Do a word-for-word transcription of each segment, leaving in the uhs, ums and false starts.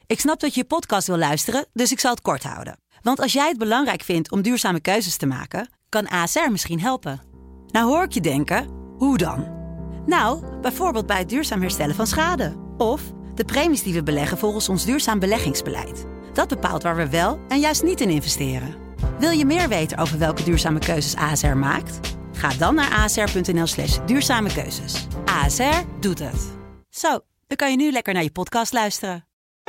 Ik snap dat je je podcast wil luisteren, dus ik zal het kort houden. Want als jij het belangrijk vindt om duurzame keuzes te maken, kan A S R misschien helpen. Nou hoor ik je denken, hoe dan? Nou, bijvoorbeeld bij het duurzaam herstellen van schade. Of de premies die we beleggen volgens ons duurzaam beleggingsbeleid. Dat bepaalt waar we wel en juist niet in investeren. Wil je meer weten over welke duurzame keuzes A S R maakt? Ga dan naar asr.nl slash duurzame keuzes. A S R doet het. Zo, dan kan je nu lekker naar je podcast luisteren.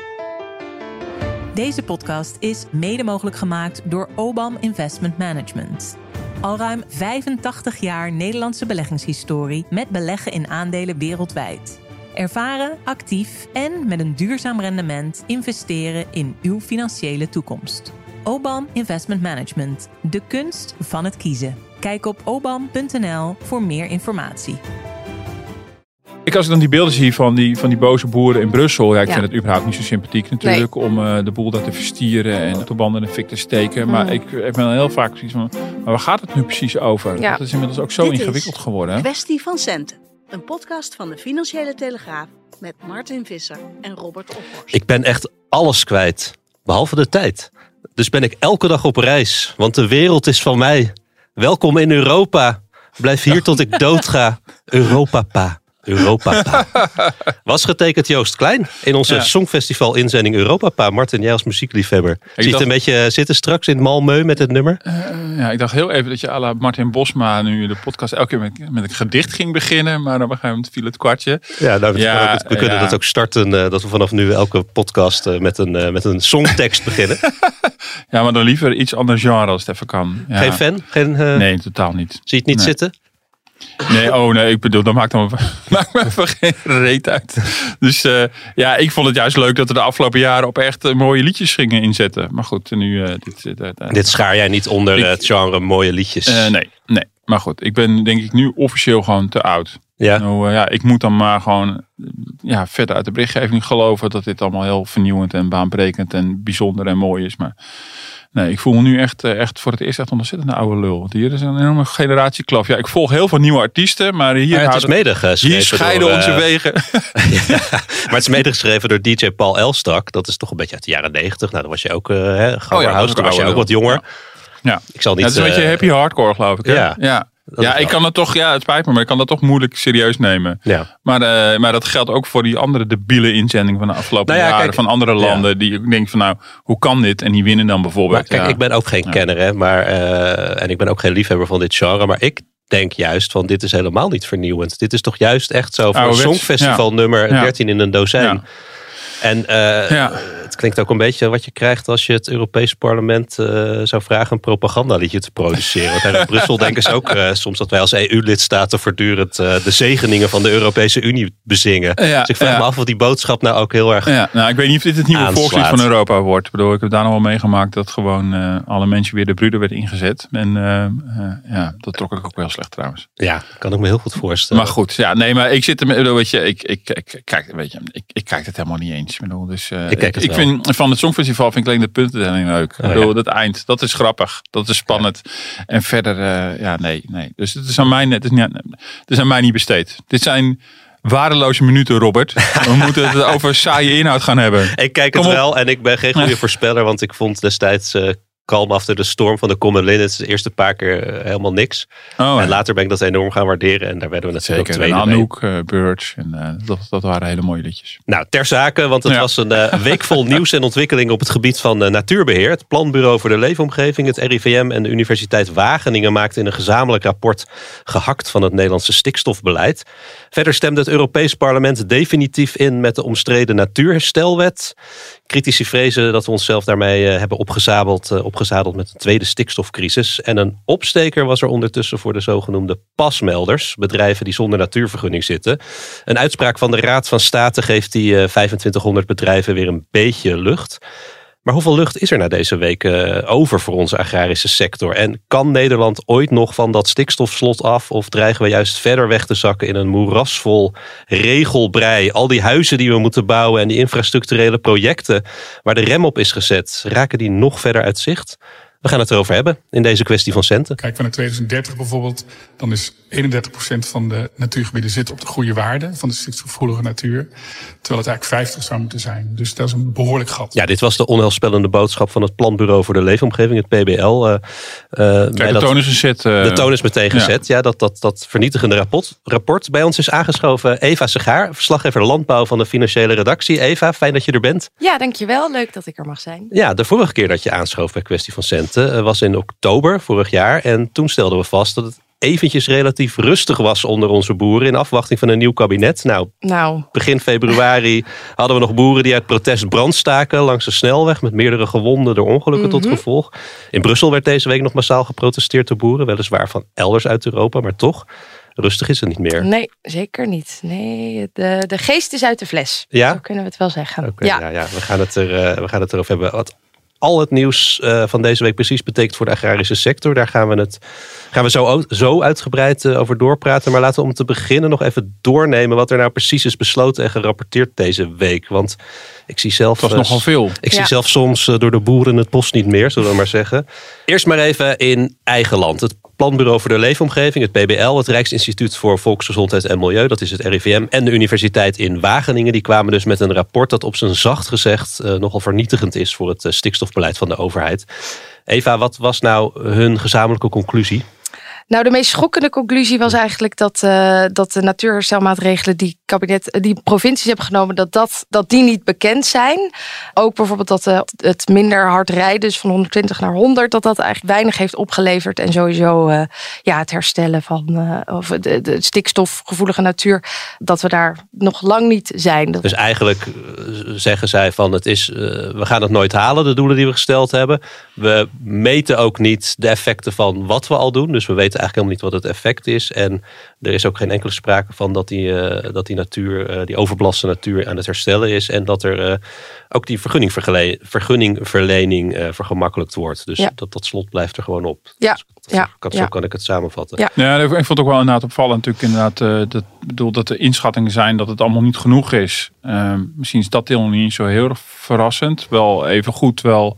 Deze podcast is mede mogelijk gemaakt door OBAM Investment Management. Al ruim vijfentachtig jaar Nederlandse beleggingshistorie met beleggen in aandelen wereldwijd. Ervaren, actief en met een duurzaam rendement investeren in uw financiële toekomst. OBAM Investment Management, de kunst van het kiezen. Kijk op obam punt n l voor meer informatie. Ik, als ik dan die beelden zie van die, van die boze boeren in Brussel. Ja, ik ja. vind het überhaupt niet zo sympathiek natuurlijk. Nee. Om uh, de boel daar te verstieren en de banden in de fik te steken. Mm. Maar ik, ik ben heel vaak precies van, maar waar gaat het nu precies over? Ja. Dat is inmiddels ook zo Dit ingewikkeld is geworden. Kwestie van centen. Een podcast van de Financiële Telegraaf met Martin Visser en Robert Ophorst. Ik ben echt alles kwijt, behalve de tijd. Dus ben ik elke dag op reis, want de wereld is van mij. Welkom in Europa. Blijf hier tot ik doodga. Europa pa. Europa was getekend Joost Klein in onze ja. Songfestival inzending Europa. Martin, jij als muziekliefhebber. Ik Zie je het een beetje zitten straks in Malmö met het nummer? Uh, ja, ik dacht heel even dat je à la Martin Bosma nu de podcast elke keer met, met een gedicht ging beginnen. Maar op een gegeven moment viel het kwartje. Ja, nou, ja we, we kunnen ja. dat ook starten. Uh, dat we vanaf nu elke podcast uh, met, een, uh, met een songtekst beginnen. Ja, maar dan liever iets ander genre als het even kan. Ja. Geen fan? Geen, uh... Nee, totaal niet. Zie je het niet nee. zitten? Nee, oh nee, ik bedoel, dat maakt, dan, maakt me even geen reet uit. Dus uh, ja, ik vond het juist leuk dat we de afgelopen jaren op echt uh, mooie liedjes gingen inzetten. Maar goed, nu... Uh, dit, uh, uh, dit schaar jij niet onder ik, het genre mooie liedjes? Uh, nee, nee. Maar goed, ik ben denk ik nu officieel gewoon te oud. Ja. Nou, uh, ja, ik moet dan maar gewoon ja, verder uit de berichtgeving geloven dat dit allemaal heel vernieuwend en baanbrekend en bijzonder en mooi is. Maar... Nee, ik voel me nu echt, echt voor het eerst echt ontzettend een oude lul. Want hier is een enorme generatiekloof. Ja, ik volg heel veel nieuwe artiesten, maar hier, maar het is medegeschreven hier scheiden door, onze uh, wegen. Ja, maar het is medegeschreven door D J Paul Elstak. Dat is toch een beetje uit de jaren negentig. Nou, dan was je ook, uh, oh ja, House, dan was je ook wat jonger. Ja. Ja. Ik zal niet, ja, het is een beetje happy hardcore, geloof ik. Hè? Ja. ja. Ja, ik kan het toch, ja, het spijt me, maar ik kan dat toch moeilijk serieus nemen. Ja. Maar, uh, maar dat geldt ook voor die andere debiele inzending van de afgelopen nou ja, jaren. Kijk, van andere landen. Ja. Die ik denk van nou, hoe kan dit? En die winnen dan bijvoorbeeld. Maar kijk, ja. ik ben ook geen ja. kenner, hè, maar, uh, en ik ben ook geen liefhebber van dit genre. Maar ik denk juist van dit is helemaal niet vernieuwend. Dit is toch juist echt zo van een songfestival ja. nummer ja. dertien in een dozijn. Ja. En uh, ja. het klinkt ook een beetje wat je krijgt als je het Europese parlement uh, zou vragen een propagandaliedje te produceren. Want in Brussel denken ze ook uh, soms dat wij als E U-lidstaten voortdurend uh, de zegeningen van de Europese Unie bezingen. Ja, dus ik vraag ja. me af of die boodschap nou ook heel erg ja, nou, ik weet niet of dit het nieuwe aanslaat. Volkslied van Europa wordt. Ik bedoel, ik heb daar nog wel meegemaakt dat gewoon uh, alle mensen weer de brüder werd ingezet. En uh, uh, ja, dat trok ik ook wel slecht trouwens. Ja, kan ik me heel goed voorstellen. Maar goed, ja, nee, maar ik zit er, weet je, ik, ik, ik, kijk, weet je, ik, ik kijk het helemaal niet eens. Ik bedoel, dus, uh, ik, ik vind van het Songfestival vind ik alleen de puntentelling leuk. Oh, ik bedoel, ja. dat eind, dat is grappig, dat is spannend. Ja. En verder, uh, ja, nee, nee. Dus het is aan mij, het is, niet, het is aan mij niet besteed. Dit zijn waardeloze minuten, Robert. We moeten het over saaie inhoud gaan hebben. Ik kijk het wel en ik ben geen goede voorspeller, want ik vond destijds uh, Kalm After the Storm van de Common Linnets de eerste paar keer uh, helemaal niks. Oh, en ja. later ben ik dat enorm gaan waarderen en daar werden we natuurlijk ook tweede mee. Anouk, uh, Birch, en uh, dat, dat waren hele mooie liedjes. Nou, ter zake, want het ja. was een uh, week vol nieuws en ontwikkeling op het gebied van uh, natuurbeheer. Het Planbureau voor de Leefomgeving, het R I V M en de Universiteit Wageningen maakten in een gezamenlijk rapport gehakt van het Nederlandse stikstofbeleid. Verder stemde het Europees Parlement definitief in met de omstreden Natuurherstelwet. Critici vrezen dat we onszelf daarmee uh, hebben opgezadeld, uh, opgezadeld met een tweede stikstofcrisis. En een opsteker was er ondertussen voor de zogenoemde pasmelders. Bedrijven die zonder natuurvergunning zitten. Een uitspraak van de Raad van State geeft die uh, vijfentwintighonderd bedrijven weer een beetje lucht. Maar hoeveel lucht is er na deze week uh, over voor onze agrarische sector? En kan Nederland ooit nog van dat stikstofslot af? Of dreigen we juist verder weg te zakken in een moerasvol regelbrei? Al die huizen die we moeten bouwen en die infrastructurele projecten waar de rem op is gezet, raken die nog verder uit zicht? We gaan het erover hebben in deze kwestie van centen. Kijk, van twintig dertig bijvoorbeeld, dan is eenendertig procent van de natuurgebieden zit op de goede waarde van de stikstofgevoelige natuur. Terwijl het eigenlijk vijftig zou moeten zijn. Dus dat is een behoorlijk gat. Ja, dit was de onheilspellende boodschap van het Planbureau voor de Leefomgeving, het P B L. Uh, Kijk, de dat, toon is gezet. Uh, de toon is meteen gezet. Ja, ja dat, dat, dat vernietigende rapport, rapport. Bij ons is aangeschoven Eva Segaar, verslaggever landbouw van de financiële redactie. Eva, fijn dat je er bent. Ja, dankjewel. Leuk dat ik er mag zijn. Ja, de vorige keer dat je aanschoof bij Kwestie van Centen was in oktober vorig jaar. En toen stelden we vast dat het eventjes relatief rustig was onder onze boeren in afwachting van een nieuw kabinet. Nou, nou. begin februari hadden we nog boeren die uit protest brand staken langs de snelweg met meerdere gewonden door ongelukken mm-hmm. tot gevolg. In Brussel werd deze week nog massaal geprotesteerd door boeren, weliswaar van elders uit Europa, maar toch. Rustig is het niet meer. Nee, zeker niet. Nee, de, de geest is uit de fles. Ja? Zo kunnen we het wel zeggen. Okay, ja. Ja, ja, we gaan het, er, uh, we gaan het erover hebben. Wat al het nieuws uh, van deze week precies betekent voor de agrarische sector. Daar gaan we het gaan we zo, zo uitgebreid uh, over doorpraten. Maar laten we om te beginnen nog even doornemen wat er nou precies is besloten en gerapporteerd deze week. Want ik zie zelf... Het was uh, nogal veel. Ik ja. zie zelf soms uh, door de boeren het bos niet meer, zullen we maar zeggen. Eerst maar even in eigen land. Het Planbureau voor de Leefomgeving, het P B L, het Rijksinstituut voor Volksgezondheid en Milieu, dat is het R I V M, en de Universiteit in Wageningen, die kwamen dus met een rapport dat op zijn zacht gezegd uh, nogal vernietigend is voor het uh, stikstofbeleid van de overheid. Eva, wat was nou hun gezamenlijke conclusie? Nou, de meest schokkende conclusie was eigenlijk dat, uh, dat de natuurherstelmaatregelen die kabinet, die provincies hebben genomen, dat, dat, dat die niet bekend zijn. Ook bijvoorbeeld dat uh, het minder hard rijden, dus van honderdtwintig naar honderd, dat dat eigenlijk weinig heeft opgeleverd. En sowieso uh, ja, het herstellen van uh, of de, de stikstofgevoelige natuur, dat we daar nog lang niet zijn. Dat dus eigenlijk uh, zeggen zij van het is, uh, we gaan het nooit halen, de doelen die we gesteld hebben. We meten ook niet de effecten van wat we al doen, dus we weten eigenlijk helemaal niet wat het effect is. En er is ook geen enkele sprake van dat die, uh, dat die natuur, uh, die overbelaste natuur aan het herstellen is. En dat er uh, ook die vergunningvergele- vergunningverlening uh, vergemakkelijkt wordt. Dus ja. dat, dat slot blijft er gewoon op. Ja. Dus dat, ja. Kan, zo ja. kan ik het samenvatten. Ja. Ja, ik vond het ook wel inderdaad opvallend. Natuurlijk inderdaad, uh, dat, bedoel, dat er inschattingen zijn dat het allemaal niet genoeg is. Uh, misschien is dat deel niet zo heel erg verrassend. Wel even goed, wel...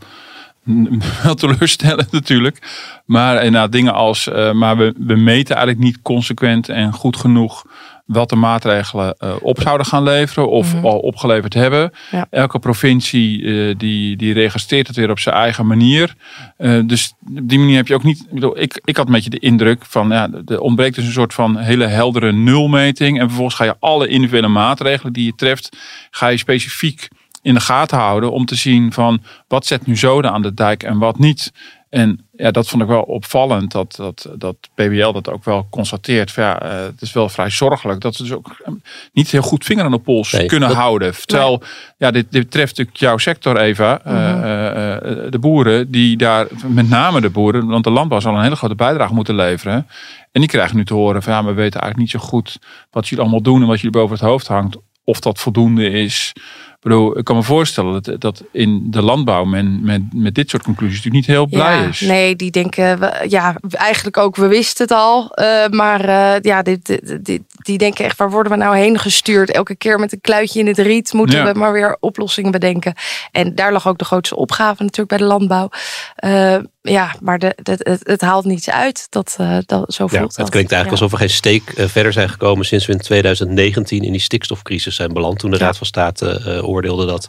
Wel teleurstellend natuurlijk. Maar inderdaad dingen als... Uh, maar we, we meten eigenlijk niet consequent en goed genoeg wat de maatregelen uh, op zouden gaan leveren of mm-hmm. al opgeleverd hebben. Ja. Elke provincie uh, die, die registreert het weer op zijn eigen manier. Uh, dus op die manier heb je ook niet... Ik, bedoel, ik, ik had een beetje de indruk van... Ja, er ontbreekt dus een soort van hele heldere nulmeting. En vervolgens ga je alle individuele maatregelen die je treft... ga je specifiek in de gaten houden om te zien van wat zet nu zoden aan de dijk en wat niet. En ja, dat vond ik wel opvallend dat, dat, dat P B L dat ook wel constateert. Van, ja, uh, het is wel vrij zorgelijk dat ze dus ook niet heel goed vinger aan de pols nee, kunnen dat, houden. Terwijl, nee. ja, dit, dit betreft natuurlijk jouw sector, Eva. Mm-hmm. Uh, uh, de boeren die daar, met name de boeren, want de landbouw zal een hele grote bijdrage moeten leveren. En die krijgen nu te horen van ja, we weten eigenlijk niet zo goed wat jullie allemaal doen en wat jullie boven het hoofd hangt. Of dat voldoende is. Ik bedoel, ik kan me voorstellen dat, dat in de landbouw men met, met dit soort conclusies natuurlijk niet heel blij ja, is. Nee, die denken, we, ja, eigenlijk ook, we wisten het al. Uh, maar uh, ja, dit, dit, dit, die denken echt, waar worden we nou heen gestuurd? Elke keer met een kluitje in het riet moeten ja. we maar weer oplossingen bedenken. En daar lag ook de grootste opgave natuurlijk bij de landbouw. Uh, ja, maar de, de, het, het haalt niets uit. Dat, uh, dat, zo voelt ja, dat. Het klinkt eigenlijk ja. alsof we geen steek uh, verder zijn gekomen sinds we in twintig negentien in die stikstofcrisis zijn beland. Toen de ja. Raad van State uh, oordeelde dat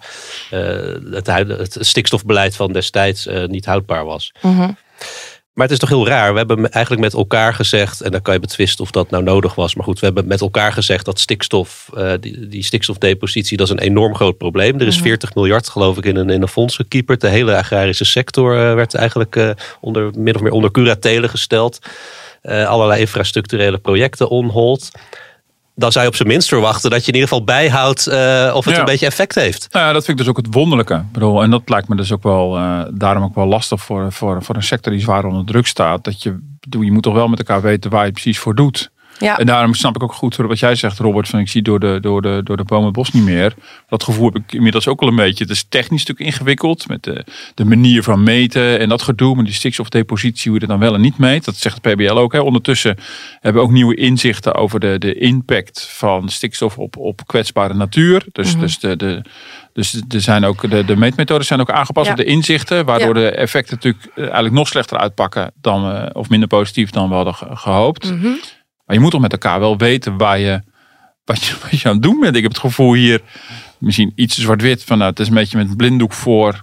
uh, het, het stikstofbeleid van destijds uh, niet houdbaar was. Mm-hmm. Maar het is toch heel raar. We hebben eigenlijk met elkaar gezegd, en dan kan je betwisten of dat nou nodig was. Maar goed, we hebben met elkaar gezegd dat stikstof, uh, die, die stikstofdepositie, dat is een enorm groot probleem. Er is veertig miljard geloof ik in een, in een fonds gekieperd. De hele agrarische sector uh, werd eigenlijk uh, onder, min of meer onder curatele gesteld. Uh, allerlei infrastructurele projecten on hold. Dan zou je op zijn minst verwachten dat je in ieder geval bijhoudt uh, of het ja. een beetje effect heeft. Nou ja, dat vind ik dus ook het wonderlijke. Ik bedoel, en dat lijkt me dus ook wel, uh, daarom ook wel lastig voor, voor, voor een sector die zwaar onder druk staat. Dat je, je moet toch wel met elkaar weten waar je het precies voor doet. Ja. En daarom snap ik ook goed wat jij zegt, Robert. Van ik zie door de, door, de, door de bomen het bos niet meer. Dat gevoel heb ik inmiddels ook al een beetje. Het is technisch natuurlijk ingewikkeld. Met de, de manier van meten en dat gedoe. Met die stikstofdepositie, hoe je dat dan wel en niet meet. Dat zegt de P B L ook. Hè. Ondertussen hebben we ook nieuwe inzichten over de, de impact van stikstof op, op kwetsbare natuur. Dus, mm-hmm. dus de, de, Dus er zijn ook, de, de meetmethoden zijn ook aangepast ja. op de inzichten. Waardoor ja. de effecten natuurlijk eigenlijk nog slechter uitpakken. Dan we, of minder positief dan we hadden gehoopt. Mm-hmm. Maar je moet toch met elkaar wel weten waar je, wat, je, wat je aan het doen bent. Ik heb het gevoel hier, misschien iets zwart-wit. Van, nou, het is een beetje met een blinddoek voor.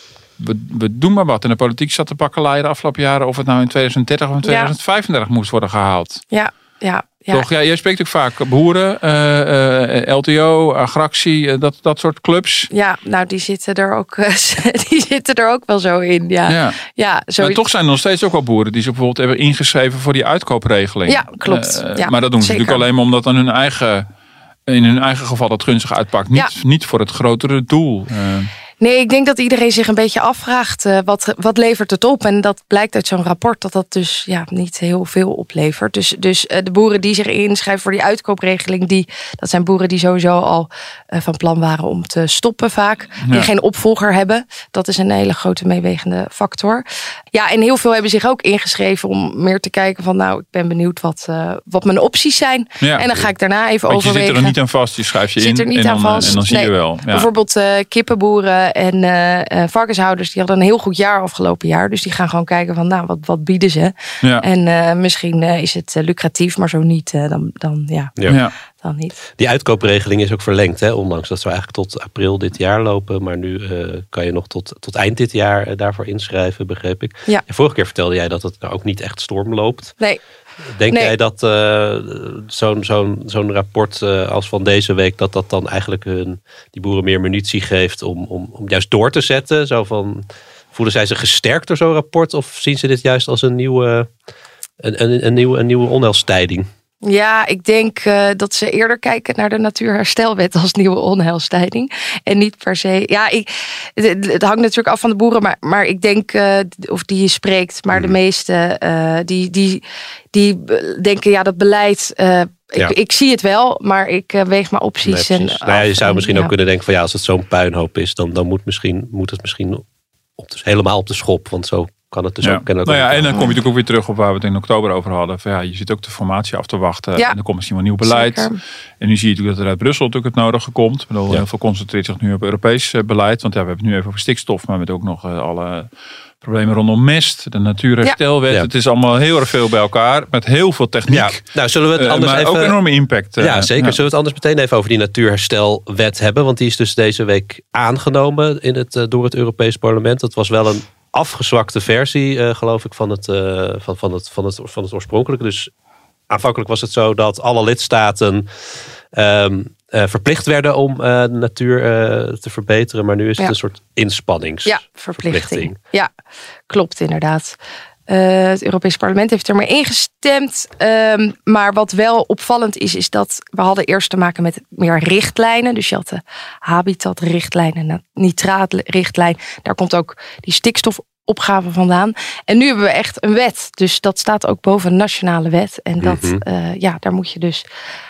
We, we doen maar wat. En de politiek zat te bakkeleien de afgelopen jaren. Of het nou in twintig dertig of in twintig vijfendertig ja. moest worden gehaald. Ja, ja. Ja. Toch? Ja, jij spreekt ook vaak boeren, uh, uh, L T O, agractie, uh, dat, dat soort clubs. Ja, nou die zitten er ook, uh, die zitten er ook wel zo in. Ja. Ja. Ja, maar toch zijn er nog steeds ook wel boeren die zich bijvoorbeeld hebben ingeschreven voor die uitkoopregeling. Ja, klopt. Uh, ja, maar dat doen ze zeker. Natuurlijk alleen maar omdat dan hun eigen, in hun eigen geval dat gunstig uitpakt. Niet, ja. niet voor het grotere doel. Uh. Nee, ik denk dat iedereen zich een beetje afvraagt uh, wat, wat levert het op. En dat blijkt uit zo'n rapport dat dat dus ja, niet heel veel oplevert. Dus, dus uh, de boeren die zich inschrijven voor die uitkoopregeling, die, dat zijn boeren die sowieso al uh, van plan waren om te stoppen vaak. Die ja. geen opvolger hebben. Dat is een hele grote meewegende factor. Ja, en heel veel hebben zich ook ingeschreven om meer te kijken van nou, ik ben benieuwd wat, uh, wat mijn opties zijn. Ja. En dan ga ik daarna even Want overwegen. Je zit er niet aan vast, je schrijft je, je in zit er niet en, aan dan, vast. en dan zie nee. je wel. Ja. Bijvoorbeeld uh, kippenboeren en uh, uh, varkenshouders, die hadden een heel goed jaar afgelopen jaar. Dus die gaan gewoon kijken van, nou, wat, wat bieden ze? Ja. En uh, misschien uh, is het uh, lucratief, maar zo niet, uh, dan, dan, ja, ja. Ja. dan niet. Die uitkoopregeling is ook verlengd, hè? Ondanks dat ze eigenlijk tot april dit jaar lopen. Maar nu uh, kan je nog tot, tot eind dit jaar uh, daarvoor inschrijven, begreep ik. Ja. En vorige keer vertelde jij dat het nou ook niet echt storm loopt. Nee. Denk nee. jij dat uh, zo'n, zo'n, zo'n rapport uh, als van deze week, dat dat dan eigenlijk hun, die boeren meer munitie geeft om, om, om juist door te zetten? Zo van, voelen zij zich gesterkt door zo'n rapport? Of zien ze dit juist als een nieuwe, een, een, een nieuwe, een nieuwe onheilstijding? Ja, ik denk uh, dat ze eerder kijken naar de Natuurherstelwet als nieuwe onheilstijding. En niet per se. Ja, ik, het, het hangt natuurlijk af van de boeren, maar, maar ik denk, uh, of die je spreekt, maar de meeste uh, die, die, die denken, ja, dat beleid. Uh, ik, ja. ik zie het wel, maar ik uh, weeg mijn opties. Nee, en nou ja, je zou en, misschien ja. ook kunnen denken van ja, als het zo'n puinhoop is, dan, dan moet, misschien, moet het misschien op de, helemaal op de schop. Want zo kan het dus ja. ook kennen. Nou ja, en dan kom je natuurlijk ook weer terug op waar we het in oktober over hadden. Van ja, je zit ook de formatie af te wachten. Ja. En er komt misschien wel nieuw beleid. Zeker. En nu zie je natuurlijk dat er uit Brussel natuurlijk het nodige komt. Ik bedoel, ja. Heel veel concentreert zich nu op Europees beleid. Want ja, we hebben het nu even over stikstof. Maar met ook nog uh, alle problemen rondom mest. De Natuurherstelwet. Ja. Het is allemaal heel erg veel bij elkaar. Met heel veel techniek. Ja. Nou, zullen we het anders uh, maar even... ook enorme impact. Uh, ja, zeker. Ja. Zullen we het anders meteen even over die Natuurherstelwet hebben? Want die is dus deze week aangenomen in het, uh, door het Europees Parlement. Dat was wel een afgezwakte versie, uh, geloof ik, van het, uh, van, van, het, van, het, van het oorspronkelijke. Dus aanvankelijk was het zo dat alle lidstaten um, uh, verplicht werden om uh, de natuur uh, te verbeteren. Maar nu is het ja. een soort inspanningsverplichting. Ja, verplichting. Ja, klopt inderdaad. Uh, het Europees Parlement heeft er maar ingestemd. Um, maar wat wel opvallend is, is dat we hadden eerst te maken met meer richtlijnen. Dus je had de habitatrichtlijn en nitraatrichtlijn. Daar komt ook die stikstofopgave vandaan. En nu hebben we echt een wet. Dus dat staat ook boven een nationale wet. En dat, mm-hmm. uh, ja, daar moet je dus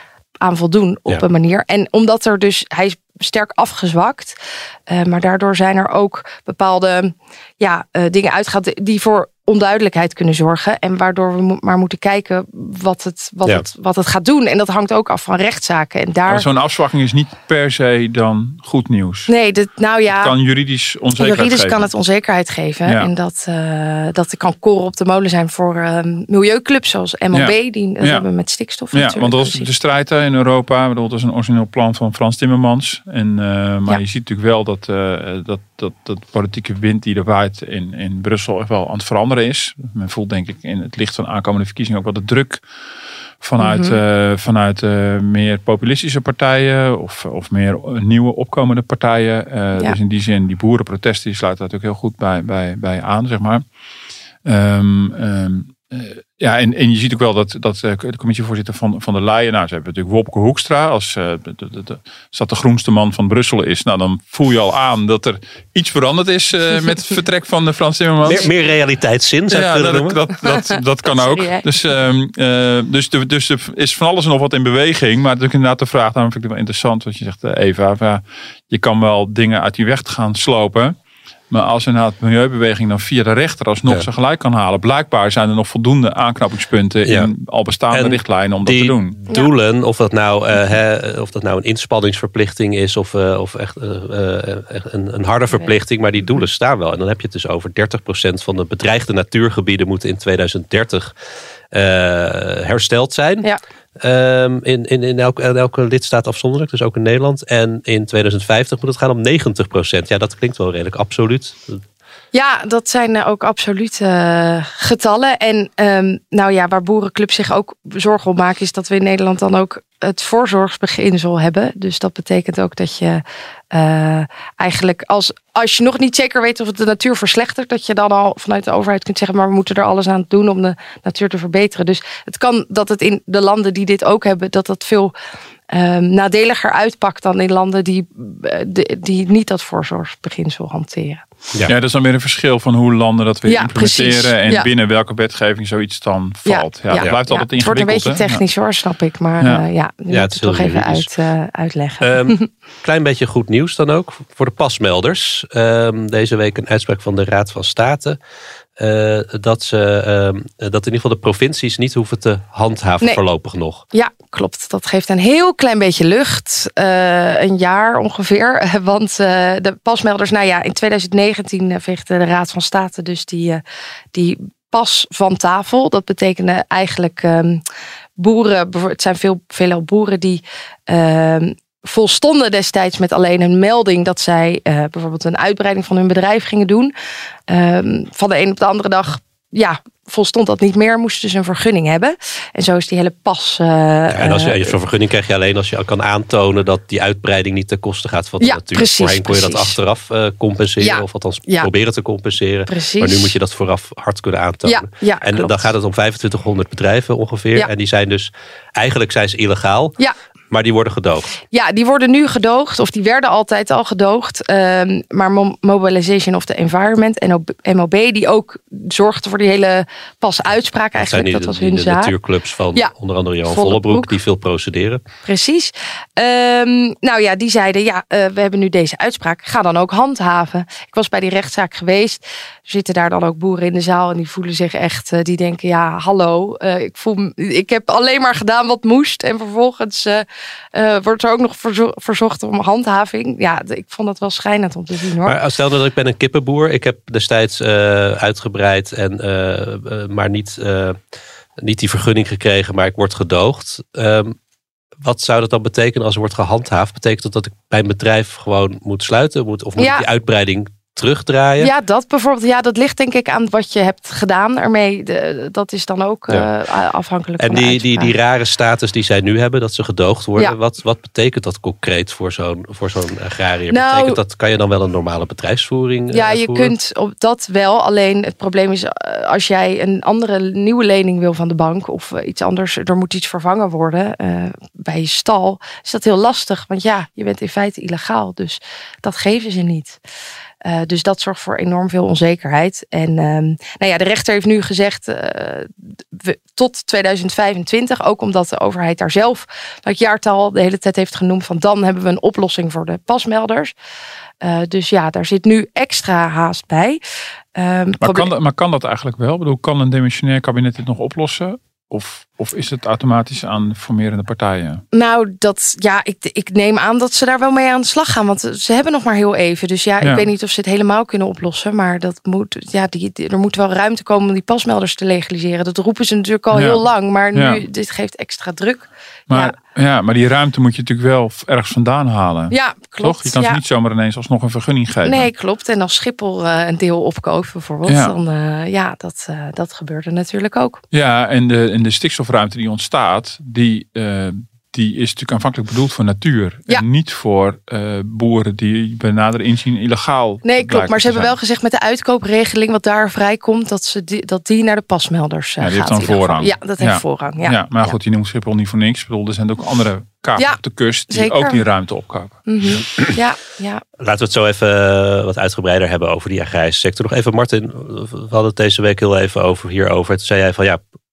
aan voldoen op ja. een manier. En omdat er dus, hij is sterk afgezwakt. Uh, maar daardoor zijn er ook bepaalde ja, uh, dingen uitgehaald die voor onduidelijkheid kunnen zorgen. En waardoor we mo- maar moeten kijken wat het, wat, ja. het, wat het gaat doen. En dat hangt ook af van rechtszaken. En daar... Maar zo'n afzwakking is niet per se dan goed nieuws. Nee, dit, nou ja. Het kan juridisch onzekerheid juridisch geven. kan het onzekerheid geven. Ja. En dat, uh, dat kan koren op de molen zijn voor uh, milieuclubs zoals M L B. Ja. Die dat ja. hebben met stikstof ja, natuurlijk. Want dat was de strijd in Europa. Dat was een origineel plan van Frans Timmermans. En, uh, maar ja. je ziet natuurlijk wel dat, uh, dat, dat, dat de politieke wind die er waait in, in Brussel echt wel aan het veranderen is. Men voelt denk ik in het licht van aankomende verkiezingen ook wel de druk vanuit, mm-hmm. uh, vanuit uh, meer populistische partijen of, of meer nieuwe opkomende partijen. Uh, ja. Dus in die zin, die boerenprotesten die sluiten daar natuurlijk heel goed bij, bij, bij aan, zeg maar. Um, um, uh, ja, en, en je ziet ook wel dat, dat uh, de commissievoorzitter van, van der Leyen, nou, ze hebben natuurlijk Wopke Hoekstra, als, uh, de, de, de, als dat de groenste man van Brussel is, nou, dan voel je al aan dat er iets veranderd is uh, met het vertrek van de Frans Timmermans. Meer, meer realiteitszin, zou je ja, dat, dat, dat, dat, dat kan ook. Dus, um, uh, dus, de, dus er is van alles en nog wat in beweging, maar natuurlijk inderdaad de vraag, daarom vind ik het wel interessant wat je zegt, Eva, ja, je kan wel dingen uit die weg gaan slopen. Maar als inderdaad de milieubeweging dan via de rechter alsnog ja. zijn gelijk kan halen. Blijkbaar zijn er nog voldoende aanknopingspunten ja. in al bestaande en richtlijnen om dat te doen. Doelen, ja. of, dat nou, uh, he, of dat nou een inspanningsverplichting is of, uh, of echt, uh, uh, echt een, een harde verplichting. Maar die doelen staan wel. En dan heb je het dus over dertig procent van de bedreigde natuurgebieden moeten in tweeduizend dertig uh, hersteld zijn. Ja. Um, in, in, in, elke, in elke lidstaat afzonderlijk, dus ook in Nederland. En in tweeduizend vijftig moet het gaan om negentig procent. Ja, dat klinkt wel redelijk absoluut. Ja, dat zijn ook absolute uh, getallen. En um, nou ja, waar boerenclubs zich ook zorgen om maken, is dat we in Nederland dan ook het voorzorgsbeginsel hebben. Dus dat betekent ook dat je uh, eigenlijk als, als je nog niet zeker weet of het de natuur verslechtert, dat je dan al vanuit de overheid kunt zeggen, maar we moeten er alles aan doen om de natuur te verbeteren. Dus het kan dat het in de landen die dit ook hebben, dat dat veel um, nadeliger uitpakt dan in landen die, die, die niet dat voorzorgsbeginsel hanteren. Ja. ja, dat is dan weer een verschil van hoe landen dat weer ja, implementeren precies. en ja. binnen welke wetgeving zoiets dan valt. Ja, ja, ja. Dat blijft ja. altijd ingewikkeld. Het wordt een beetje hè? technisch ja. hoor, snap ik. Maar ja, uh, ja nu ja, moet ik toch even uit, uh, uitleggen. Um, klein beetje goed nieuws dan ook voor de pasmelders. Um, deze week een uitspraak van de Raad van State. Uh, dat, ze, uh, dat in ieder geval de provincies niet hoeven te handhaven nee. voorlopig nog. Ja, klopt. Dat geeft een heel klein beetje lucht. Uh, een jaar ongeveer. Want uh, de pasmelders, nou ja, in tweeduizend negentien veegde de Raad van State dus die, uh, die pas van tafel. Dat betekende eigenlijk um, boeren, het zijn veel, veelal boeren die Uh, volstonden destijds met alleen een melding dat zij uh, bijvoorbeeld een uitbreiding van hun bedrijf gingen doen. Um, van de een op de andere dag, ja, volstond dat niet meer, moesten ze een vergunning hebben. En zo is die hele pas. Uh, ja, en als je, zo'n vergunning krijg je alleen als je kan aantonen dat die uitbreiding niet ten koste gaat van de ja, natuur. Precies, Voorheen kon je precies. dat achteraf uh, compenseren, ja, of althans ja. proberen te compenseren. Precies. Maar nu moet je dat vooraf hard kunnen aantonen. Ja, ja, en klopt. Dan gaat het om vijfentwintighonderd bedrijven ongeveer. Ja. En die zijn dus, eigenlijk zijn ze illegaal. Ja. Maar die worden gedoogd. Ja, die worden nu gedoogd. Of die werden altijd al gedoogd. Um, maar Mobilization of the Environment, M O B, die ook zorgde voor die hele pas uitspraak eigenlijk. Dat, dat die, was hun die zaak. De natuurclubs van ja. onder andere Johan Vollebroek. Vollebroek, die veel procederen. Precies. Um, nou ja, die zeiden, ja, uh, we hebben nu deze uitspraak. Ga dan ook handhaven. Ik was bij die rechtszaak geweest. Er zitten daar dan ook boeren in de zaal en die voelen zich echt, uh, die denken, ja, hallo. Uh, ik, voel, ik heb alleen maar gedaan wat moest. En vervolgens Uh, Uh, wordt er ook nog verzo- verzocht om handhaving. Ja, ik vond dat wel schijnend om te zien hoor. Maar stel dat ik ben een kippenboer. Ik heb destijds uh, uitgebreid en uh, uh, maar niet, uh, niet die vergunning gekregen, maar ik word gedoogd. Um, wat zou dat dan betekenen als er wordt gehandhaafd? Betekent dat dat ik mijn bedrijf gewoon moet sluiten? Moet, of moet ja. ik die uitbreiding terugdraaien? Ja, dat bijvoorbeeld. Ja, dat ligt denk ik aan wat je hebt gedaan ermee. De, dat is dan ook ja. uh, afhankelijk en van de die, uitspraak. die, die rare status die zij nu hebben, dat ze gedoogd worden. Ja. Wat, wat betekent dat concreet voor zo'n, voor zo'n agrariër? Nou, betekent dat, kan je dan wel een normale bedrijfsvoering Ja, uh, je voeren? kunt op dat wel. Alleen het probleem is, als jij een andere nieuwe lening wil van de bank of iets anders, er moet iets vervangen worden uh, bij je stal, is dat heel lastig. Want ja, je bent in feite illegaal. Dus dat geven ze niet. Uh, dus dat zorgt voor enorm veel onzekerheid. En um, nou ja, de rechter heeft nu gezegd uh, we, tot tweeduizend vijfentwintig, ook omdat de overheid daar zelf dat jaartal de hele tijd heeft genoemd van dan hebben we een oplossing voor de pasmelders. Uh, dus ja, daar zit nu extra haast bij. Um, maar, probeer... kan dat, maar kan dat eigenlijk wel? Ik bedoel, kan een demissionair kabinet dit nog oplossen? Of, of is het automatisch aan formerende partijen? Nou, dat, ja, ik, ik neem aan dat ze daar wel mee aan de slag gaan. Want ze hebben nog maar heel even. Dus ja, ja. ik weet niet of ze het helemaal kunnen oplossen. Maar dat moet, ja, die, die, er moet wel ruimte komen om die pasmelders te legaliseren. Dat roepen ze natuurlijk al ja. heel lang. Maar nu, ja. dit geeft extra druk. Maar, ja. ja, maar die ruimte moet je natuurlijk wel ergens vandaan halen. Ja, klopt. Toch? Je kan ja. ze niet zomaar ineens alsnog een vergunning geven. Nee, klopt. En als Schiphol uh, een deel opkoopt bijvoorbeeld. Ja. Dan, uh, ja, dat, uh, dat gebeurt er natuurlijk ook. Ja, en de, en de stikstofruimte die ontstaat, die, uh, die is natuurlijk aanvankelijk bedoeld voor natuur. Ja. En niet voor uh, boeren die bij nader inzien illegaal. Nee, klopt. Maar ze hebben zijn. wel gezegd met de uitkoopregeling wat daar vrijkomt, dat, ze die, dat die naar de pasmelders uh, ja, die gaat. heeft dan voorrang. Ja, dat heeft ja. voorrang. Ja, ja maar ja. goed, je noemt Schiphol niet voor niks. Ik bedoel, er zijn ook andere kapen ja, op de kust die zeker. ook die ruimte opkopen. Mm-hmm. ja, ja. Laten we het zo even wat uitgebreider hebben over die agrarische sector. Nog even, Martin, we hadden het deze week heel even over hierover. Toen zei jij van ja,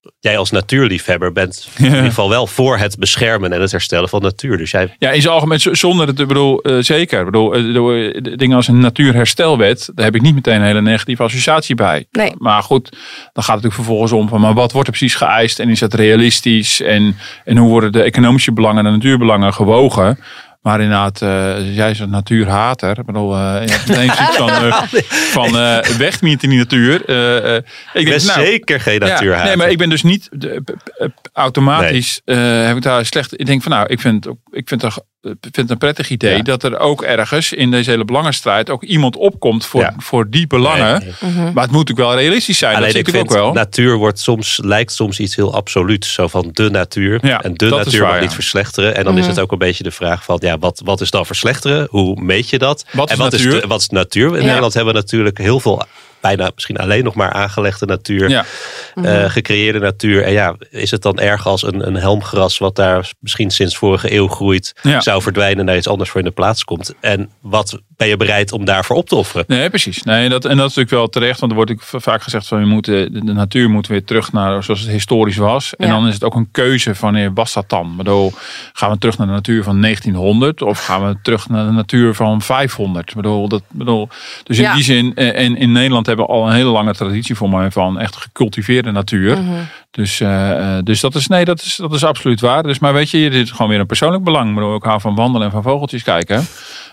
jij als natuurliefhebber bent in ieder geval wel voor het beschermen en het herstellen van natuur. Dus jij... Ja, in zijn algemeen zonder het, ik bedoel, uh, zeker. Ik bedoel, uh, dingen als een natuurherstelwet, daar heb ik niet meteen een hele negatieve associatie bij. Nee. Maar goed, dan gaat het natuurlijk vervolgens om van, maar wat wordt er precies geëist en is dat realistisch en, en hoe worden de economische belangen en de natuurbelangen gewogen? Maar inderdaad, uh, jij is een natuurhater. Ik bedoel, uh, je hebt meteen zoiets van, uh, van uh, weg niet in die natuur. Uh, uh, ik ben denk, nou, zeker geen natuurhater. Ja, nee, maar ik ben dus niet uh, uh, automatisch nee. uh, heb ik daar slecht. Ik denk van nou, ik vind, ik vind het Ik vind het een prettig idee ja. dat er ook ergens in deze hele belangenstrijd ook iemand opkomt voor, ja. voor die belangen. Nee, nee. Mm-hmm. Maar het moet natuurlijk wel realistisch zijn. Alleen dat ik vind, ook wel. Natuur wordt soms, lijkt soms iets heel absoluuts. Zo van de natuur. Ja, en de natuur waar, mag niet ja. verslechteren. En dan mm-hmm. is het ook een beetje de vraag van ja, wat, wat is dan verslechteren? Hoe meet je dat? Wat en wat is, natuur? de, wat is natuur? In ja. Nederland hebben we natuurlijk heel veel, bijna misschien alleen nog maar aangelegde natuur. Ja. Uh, gecreëerde natuur. En ja, is het dan erg als een, een helmgras wat daar misschien sinds vorige eeuw groeit, ja. zou verdwijnen en daar iets anders voor in de plaats komt? En wat ben je bereid om daarvoor op te offeren? Nee, precies. Nee, dat, en dat is natuurlijk wel terecht, want er wordt vaak gezegd van we moeten, de natuur moet weer terug naar zoals het historisch was. Ja. En dan is het ook een keuze van wanneer was dat dan? Bedoel, gaan we terug naar de natuur van negentienhonderd of gaan we terug naar de natuur van vijfhonderd? Bedoel, dat, bedoel, dus in ja. die zin, en in Nederland hebben we al een hele lange traditie voor mij van echt gecultiveerde natuur. Mm-hmm. Dus, uh, dus dat is, nee, dat is, dat is absoluut waar. Dus, maar weet je, dit is gewoon weer een persoonlijk belang. Maar ik hou van wandelen en van vogeltjes kijken.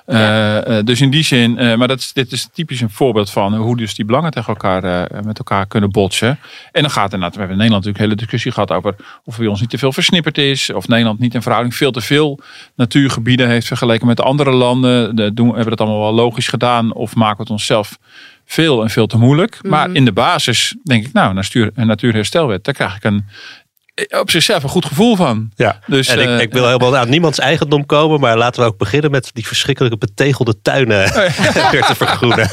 Ja. Uh, dus in die zin, uh, maar dat is, dit is typisch een voorbeeld van hoe dus die belangen tegen elkaar, uh, met elkaar kunnen botsen. En dan gaat het inderdaad, we hebben in Nederland natuurlijk een hele discussie gehad over of bij ons niet te veel versnipperd is. Of Nederland niet in verhouding veel te veel natuurgebieden heeft vergeleken met andere landen. De, doen, hebben we dat allemaal wel logisch gedaan of maken we het onszelf veel en veel te moeilijk. Mm-hmm. Maar in de basis denk ik, nou, natuur, een natuurherstelwet, daar krijg ik een op zichzelf een goed gevoel van. Ja. Dus, en ik, uh, ik wil helemaal aan niemands eigendom komen, maar laten we ook beginnen met die verschrikkelijke betegelde tuinen oh ja. weer te vergroenen.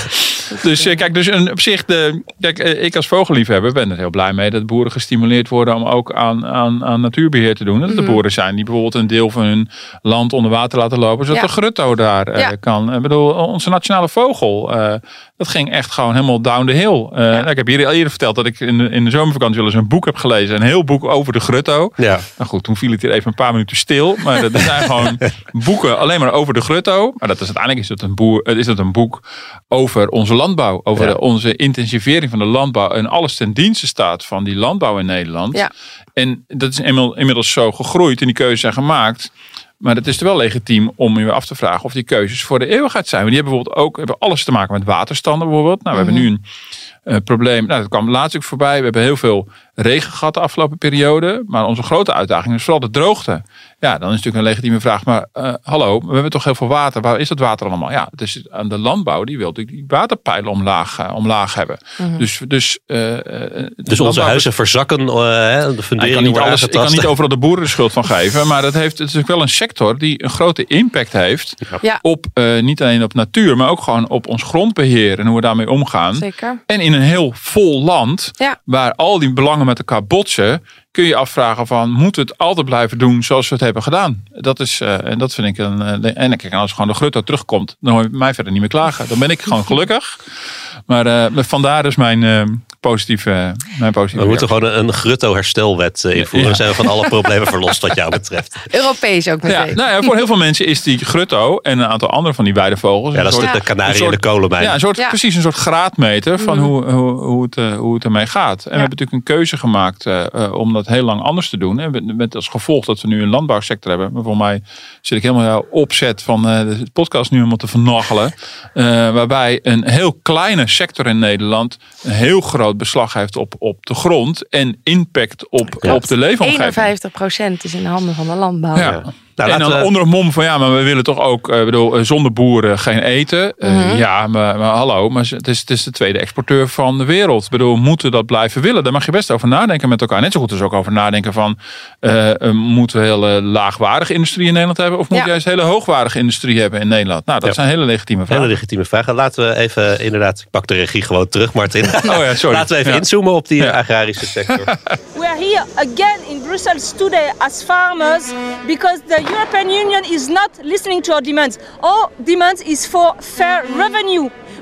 Dus kijk, dus op zich, de, kijk, ik als vogelliefhebber ben er heel blij mee dat boeren gestimuleerd worden om ook aan, aan, aan natuurbeheer te doen. Dat mm-hmm. er boeren zijn die bijvoorbeeld een deel van hun land onder water laten lopen, zodat ja. de grutto daar ja. uh, kan. Ik bedoel, onze nationale vogel, uh, dat ging echt gewoon helemaal down the hill. Uh, ja. nou, ik heb hier eerder verteld dat ik in de, in de zomervakantie wel eens een boek heb gelezen, een heel boek over de grutto. Ja. Nou goed, toen viel het hier even een paar minuten stil, maar dat zijn gewoon boeken alleen maar over de grutto. Maar dat is uiteindelijk is het een, boer, is het een boek over onze landbouw, over ja. de, onze intensivering van de landbouw en alles ten dienste staat van die landbouw in Nederland. Ja. En dat is inmiddels zo gegroeid en die keuzes zijn gemaakt. Maar het is er wel legitiem om je af te vragen of die keuzes voor de eeuwigheid zijn. Want die hebben bijvoorbeeld ook hebben alles te maken met waterstanden bijvoorbeeld. Nou, we mm-hmm. hebben nu een uh, probleem. Nou, dat kwam laatst ook voorbij. We hebben heel veel regen gehad de afgelopen periode. Maar onze grote uitdaging is vooral de droogte. Ja, dan is het natuurlijk een legitieme vraag. Maar uh, hallo, we hebben toch heel veel water. Waar is dat water allemaal? Ja, het is aan de landbouw. Die wil natuurlijk die waterpeilen omlaag, uh, omlaag hebben. Mm-hmm. Dus, dus, uh, uh, dus onze huizen verzakken. Uh, de fundering ik, kan niet alles, ik kan niet overal de boeren de schuld van geven. Maar dat heeft, het is ook wel een sector die een grote impact heeft. Ja. Op uh, niet alleen op natuur. Maar ook gewoon op ons grondbeheer. En hoe we daarmee omgaan. Zeker. En in een heel vol land. Ja. Waar al die belangen met elkaar botsen, kun je afvragen van, moeten we het altijd blijven doen zoals we het hebben gedaan? Dat is, uh, en dat vind ik een, uh, en kijk, als gewoon de grutto terugkomt, dan hoor je mij verder niet meer klagen. Dan ben ik gewoon gelukkig. Maar uh, vandaar dus mijn uh, positieve, mijn positieve We moeten gewoon een, een grutto-herstelwet uh, invoeren. Ja. Dan zijn we van alle problemen verlost wat jou betreft. Europees ook meteen. Ja, nou ja, voor heel veel mensen is die grutto en een aantal andere van die weidevogels. Ja, dat is soort, de kanarie en de kolenmijn. Ja, een soort, ja. precies een soort graadmeter van mm. hoe, hoe, hoe, het, uh, hoe het ermee gaat. En ja. we hebben natuurlijk een keuze gemaakt uh, uh, om dat heel lang anders te doen. En met als gevolg dat we nu een landbouwsector hebben. Maar voor mij zit ik helemaal jouw opzet van uh, de podcast nu helemaal te vernachelen. Uh, waarbij een heel kleine sector in Nederland een heel groot beslag heeft op, op de grond en impact op, op de leefomgeving. eenenvijftig procent is in de handen van de landbouw. Ja. Nou, en dan we... onder het mom van ja, maar we willen toch ook, uh, bedoel, zonder boeren geen eten. Uh, mm-hmm. Ja, maar, maar hallo, maar het is, het is de tweede exporteur van de wereld. Ik bedoel, moeten we dat blijven willen? Daar mag je best over nadenken met elkaar. Net zo goed als ook over nadenken van, uh, uh, moeten we hele laagwaardige industrie in Nederland hebben? Of moeten we ja. juist hele hoogwaardige industrie hebben in Nederland? Nou, dat ja. zijn hele legitieme vragen. Hele legitieme vragen. Laten we even, inderdaad, ik pak de regie gewoon terug, Martin. Oh ja, sorry. Laten we even ja. inzoomen op die ja. agrarische sector. We are here again in Brussels today as farmers because the European Union is not listening to our demands. Our demand is for fair revenue.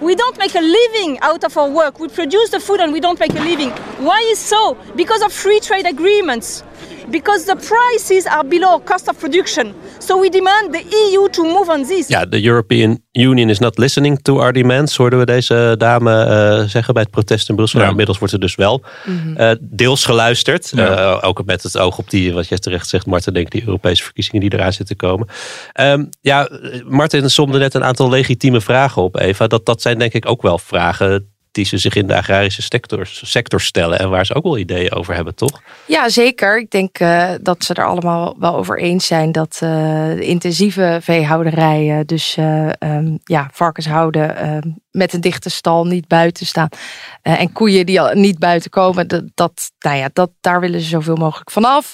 We don't make a living out of our work. We produce the food and we don't make a living. Why is so? Because of free trade agreements. Because the prices are below cost of production. So we demand the E U to move on this. Ja, de European Union is not listening to our demands, hoorden we deze dame uh, zeggen bij het protest in Brussel. Ja. Nou, inmiddels wordt er dus wel mm-hmm. uh, deels geluisterd. Ja. Uh, ook met het oog op die, wat jij terecht zegt, Marten, denk die Europese verkiezingen die eraan zitten komen. Um, ja, Marten somde net een aantal legitieme vragen op, Eva. Dat, dat zijn denk ik ook wel vragen die ze zich in de agrarische sector, sector stellen en waar ze ook wel ideeën over hebben, toch? Ja, zeker. Ik denk uh, dat ze er allemaal wel over eens zijn dat uh, de intensieve veehouderij, uh, dus uh, um, ja, varkens houden uh, met een dichte stal, niet buiten staan uh, en koeien die al niet buiten komen, dat, dat, nou ja, dat, daar willen ze zoveel mogelijk vanaf.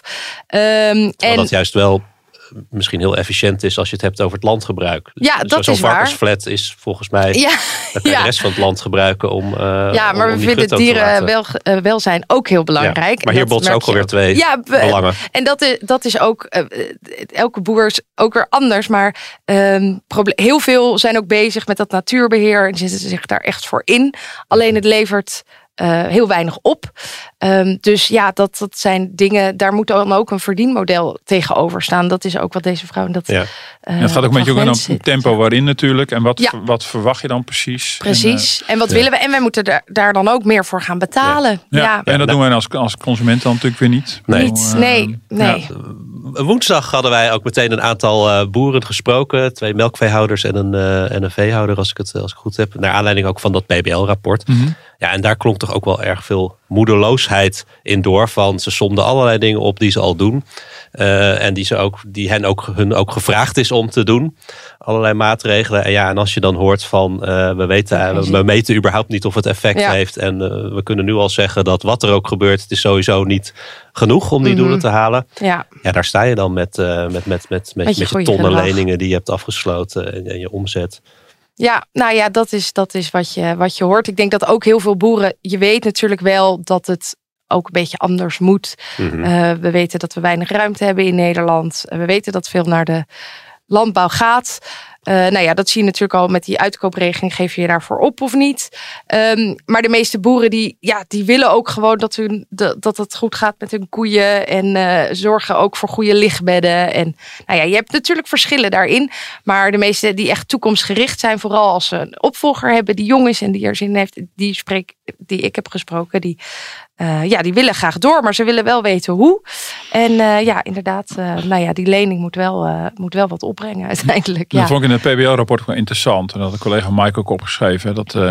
Um, en dat juist wel misschien heel efficiënt is als je het hebt over het landgebruik. Ja, dat Zo'n is waar. varkensflat is volgens mij ja, dat kan je ja. de rest van het land gebruiken om uh, ja, maar om, om we vinden dierenwelzijn ook heel belangrijk. Ja, maar hier botsen ook alweer twee ja, belangen. En dat is, dat is ook, uh, elke boer is ook weer anders, maar um, proble- heel veel zijn ook bezig met dat natuurbeheer en zetten zich daar echt voor in. Alleen het levert Uh, heel weinig op. Um, dus ja, dat, dat zijn dingen, daar moet dan ook een verdienmodel tegenover staan. Dat is ook wat deze vrouw... Dat, ja. uh, ja, het gaat ook met je ook aan het tempo waarin natuurlijk. En wat, ja. wat verwacht je dan precies? Precies. En, uh, en wat ja. willen we? En wij moeten daar, daar dan ook meer voor gaan betalen. Ja, ja. ja. En dat doen wij als, als consument dan natuurlijk weer niet. Nee, niet. Uh, nee. nee. Ja. Woensdag hadden wij ook meteen een aantal uh, boeren gesproken. Twee melkveehouders en een, uh, en een veehouder, als ik het als ik goed heb. Naar aanleiding ook van dat P B L-rapport. Mm-hmm. Ja, en daar klonk toch ook wel erg veel moedeloosheid in door. Van ze somden allerlei dingen op die ze al doen. Uh, en die, ze ook, die hen ook, hun ook gevraagd is om te doen. Allerlei maatregelen. En ja, en als je dan hoort van uh, we weten, uh, we meten überhaupt niet of het effect ja. heeft. En uh, we kunnen nu al zeggen dat wat er ook gebeurt, het is sowieso niet genoeg om die mm-hmm. doelen te halen. Ja. ja, daar sta je dan met, uh, met, met, met, met, met, met je, je tonnen gedrag. Leningen die je hebt afgesloten en, en je omzet. Ja, nou ja, dat is, dat is wat, je, wat je hoort. Ik denk dat ook heel veel boeren, je weet natuurlijk wel dat het ook een beetje anders moet. Mm-hmm. Uh, we weten dat we weinig ruimte hebben in Nederland. We weten dat veel naar de landbouw gaat. Uh, nou ja, dat zie je natuurlijk al met die uitkoopregeling. Geef je je daarvoor op of niet? Um, maar de meeste boeren die, ja, die willen ook gewoon dat, hun, de, dat het goed gaat met hun koeien. En uh, zorgen ook voor goede lichtbedden. En nou ja, je hebt natuurlijk verschillen daarin. Maar de meeste die echt toekomstgericht zijn, vooral als ze een opvolger hebben die jong is en die er zin in heeft, die, spreek, die ik heb gesproken, die, uh, ja, die willen graag door. Maar ze willen wel weten hoe. En uh, ja, inderdaad, uh, nou ja, die lening moet wel, uh, moet wel wat opbrengen uiteindelijk. Ja. Dat vond ik in het P B L-rapport wel interessant. En dat had de collega Mike ook opgeschreven. Dat uh,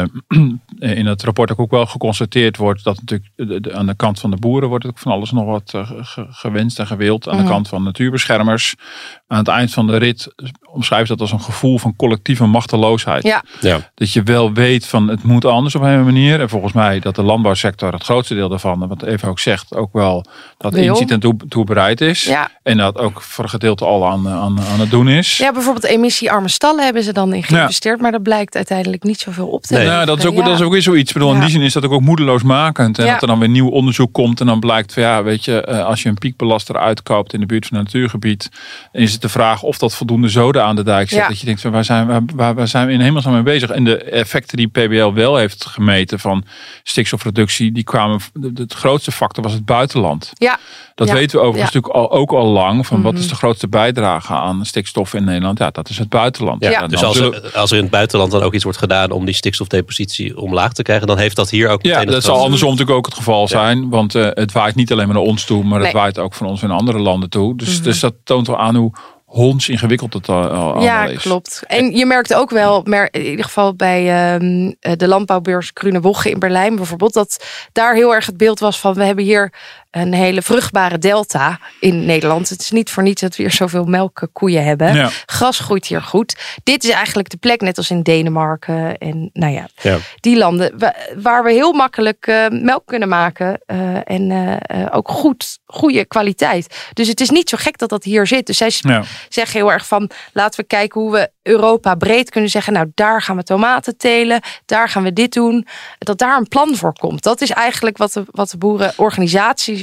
in het rapport ook wel geconstateerd wordt dat natuurlijk de, de, aan de kant van de boeren wordt ook van alles nog wat uh, ge, gewenst en gewild. Aan mm-hmm. de kant van natuurbeschermers. Aan het eind van de rit omschrijft dat als een gevoel van collectieve machteloosheid. Ja. Ja. Dat je wel weet van het moet anders op een manier. En volgens mij dat de landbouwsector het grootste deel daarvan, wat Eva ook zegt, ook wel dat inziet en toe, toe bereid is. Ja. En dat ook voor een gedeelte al aan, aan, aan het doen is. Ja, bijvoorbeeld emissie-arme stallen hebben ze dan in geïnvesteerd. Ja. Maar dat blijkt uiteindelijk niet zoveel op te nee. Ja, dat is ook, ja. dat is ook weer zoiets. Ik bedoel, ja. In die zin is dat ook, ook moedeloosmakend. En ja. dat er dan weer nieuw onderzoek komt. En dan blijkt van ja, weet je, als je een piekbelaster uitkoopt in de buurt van een natuurgebied, dan is het de vraag of dat voldoende zoden aan de dijk zet. Ja. Dat je denkt, waar zijn, waar, waar, waar zijn we in hemelsnaam mee bezig? En de effecten die P B L wel heeft gemeten van stikstofreductie, die kwamen, het grootste factor was het buitenland. Ja. Dat ja. weten we overigens ja. natuurlijk al, ook al lang. Van mm-hmm. wat is de grootste bijdrage aan stikstof in Nederland? Ja, dat is het buitenland. Ja, ja. Dus als er, als er in het buitenland dan ook iets wordt gedaan om die stikstofdepositie omlaag te krijgen, dan heeft dat hier ook meteen. Ja, dat zal andersom natuurlijk ook het geval zijn. Ja. Want uh, het waait niet alleen maar naar ons toe, maar nee. het waait ook van ons in andere landen toe. Dus, mm-hmm. dus dat toont wel aan hoe honds ingewikkeld het al, al ja, is. Ja, klopt. En je merkt ook wel, in ieder geval bij um, de landbouwbeurs Grüne Woche in Berlijn bijvoorbeeld, dat daar heel erg het beeld was van we hebben hier een hele vruchtbare delta in Nederland. Het is niet voor niets dat we hier zoveel melkkoeien hebben. Ja. Gras groeit hier goed. Dit is eigenlijk de plek, net als in Denemarken en nou ja, ja. die landen waar we heel makkelijk uh, melk kunnen maken uh, en uh, uh, ook goed, goede kwaliteit. Dus het is niet zo gek dat dat hier zit. Dus zij ja. zeggen heel erg van laten we kijken hoe we Europa breed kunnen zeggen, nou daar gaan we tomaten telen, daar gaan we dit doen. Dat daar een plan voor komt. Dat is eigenlijk wat de, wat de boerenorganisaties